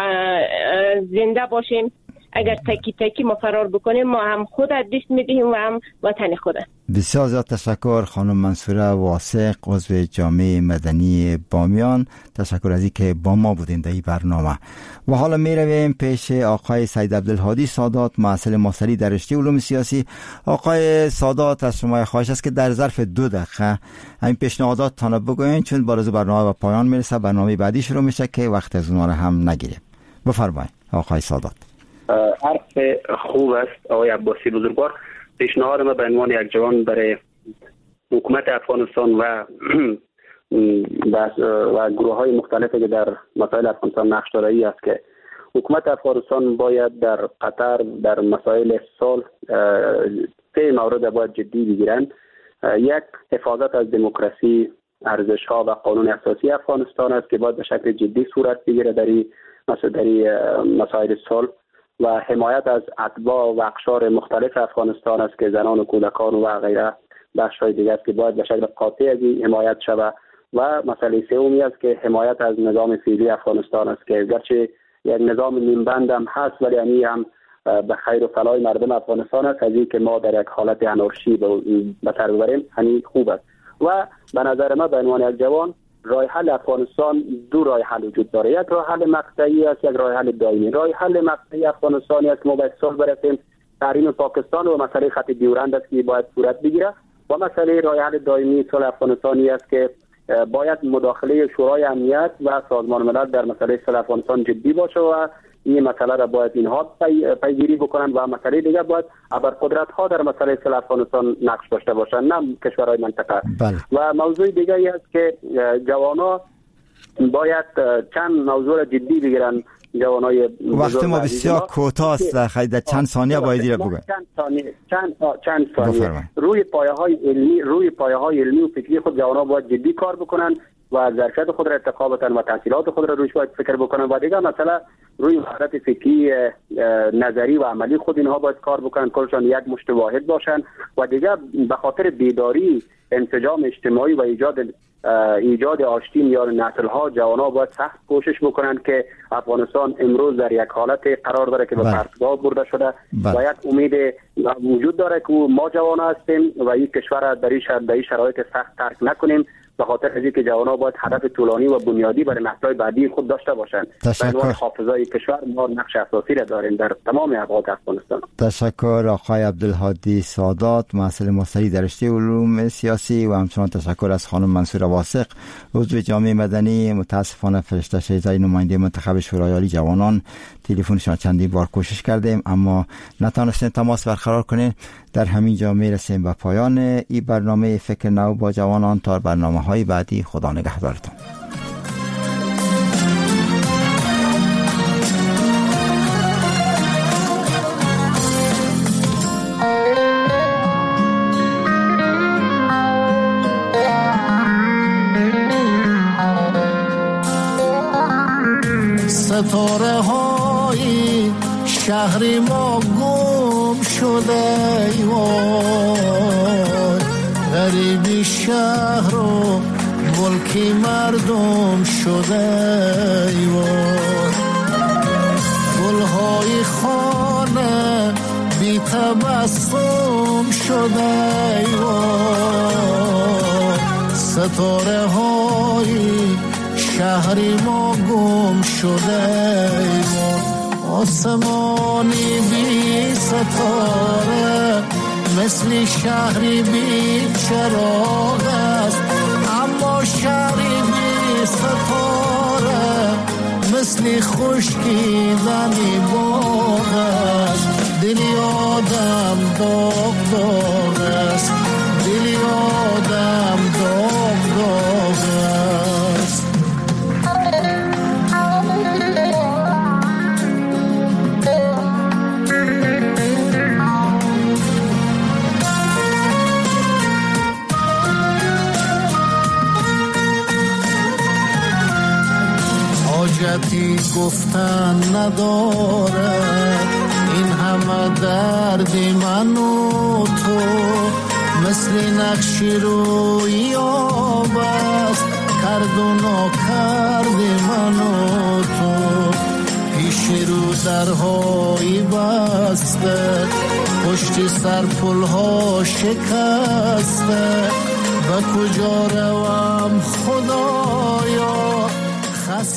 زنده باشیم. اگر تکی تکی ما فرار بکنیم ما هم خود دست میدهیم و هم وطن خود. بسیار زیاد تشکر خانم منصوره واثق، عضو جامعه مدنی بامیان. تشکر از اینکه با ما بودین در این برنامه. و حالا می رویم پیش آقای سید عبدالهادی سادات، محصل ماستری در رشته علوم سیاسی. آقای سادات، از شما خواهش است که در ظرف دو دقیقه همین پیشنهادات تان بگوین، چون بارز برنامه به پایان میرسه، برنامه بعدی شروع میشه که وقت از اونها رو هم نگیریم. بفرمایید آقای سادات. حرف خوب است آقای عباسی بزرگوار. پیشنهاد ما به عنوان یک جوان برای حکومت افغانستان و و گروه های مختلفی که در مسائل افغانستان نقش داره است که حکومت افغانستان باید در قطر در مسائل صلح سه مورد باید جدی بگیرند. یک، حفاظت از دموکراسی، ارزش ها و قانون اساسی افغانستان است که باید به شکل جدی صورت بگیره در مسائل صلح، و حمایت از اتباع و اقشار مختلف افغانستان است که زنان و کودکان و غیره بخش های دیگه است که باید به شکل قاطع از این حمایت شود. و مسئله سومی است که حمایت از نظام فعلی افغانستان است که گرچه یک نظام نیمبند هم هست ولی یعنی هم به خیر و فلاح مردم افغانستان است، از این که ما در یک حالت انارشی به سر ببریم همین خوب است. و به نظر ما به عنوان یک جوان راه حل افغانستان دو راه حل وجود داره، یک راه حل مقطعی است، یک راه حل دائمی. راه حل مقطعی افغانستانی است که ما باید صلح برسیم، تحریم پاکستان و مسئله خط دیورند است که باید صورت بگیره، و مسئله راه حل دائمی صلح افغانستانی است که باید مداخله شورای امنیت و سازمان ملل در مسئله صلح افغانستان جدی باشه و این مسئله را باید اینها پی، پیگیری بکنند، و مسئله دیگر باید ابرقدرت ها در مسئله صلح افغانستان نقش داشته باشند، نه کشورهای منطقه. بله. و موضوع دیگری است که جوانا باید چند موضوع را جدی بگیرن. جوانای وقت ما بسیار کوتاه است، خیلی چند ثانیه باید دیره بگویم. چند ثانیه چند چند ثانیه روی پایه‌های علمی روی پایه‌های علمی و فکری خود جوانا باید جدی کار بکنن و ظرفیت خود را ارتقا بدن و تحصیلات خود را روش باید فکر بکنن، و دیگه مثلا روی مهارت فکری نظری و عملی خود اینها باید کار بکنن، کلشان یک مشت واحد باشن، و دیگه به خاطر بیداری، انسجام اجتماعی و ایجاد ایجاد آشتی میان نسل‌ها جوان‌ها باید سخت کوشش بکنن که افغانستان امروز در یک حالت قرار داره که به پرتگاه برده شده و یک امید وجود داره که ما جوان هستیم و این کشور را در این شرایط سخت ترک نکنیم، به خاطر از اینکه جوان‌ها باید هدف طولانی و بنیادی برای نسل‌های بعدی خود داشته باشند. به عنوان حافظای کشور ما نقش اساسی را داریم در تمام ابعاد افغانستان. تشکر آقای عبدالهادی سادات، مسئول مستری در رشته علوم سیاسی، و همچنان تشکر از خانم منصور واثق، عضو جامعه مدنی. متاسفانه فرشته شیزای نماینده منتخب شورای عالی جوانان تلفنشان چندین بار کوشش کردیم اما نتونستیم تماس برقرار کنیم. در همین جا میرسیم به پایان این برنامه فکر نو با جوانان. تا برنامه های بعدی، خدا نگهدارتون. ستاره های شهر ما گم شده ایوان، غریبی شهر و ملکی مردم شده ایوان، گلهای خانه بی تبسم شده ایوان، ستاره های شهری ما گم شده ایوان، آسمانی بی ستاره مثل شهری بی چراغ است، اما شهری بی ستاره مثل خشکیدنی باغ است، دلی آدم داغ داغ است، دلی آدم داغ داغ است. حاجتی گفتن نداره این همه درد من و تو، مثل نقشی روی آب است کرد و ناکرد من و تو، پیش رو درهای بسته پشت سر پلها شکسته، و کجا روم خدایا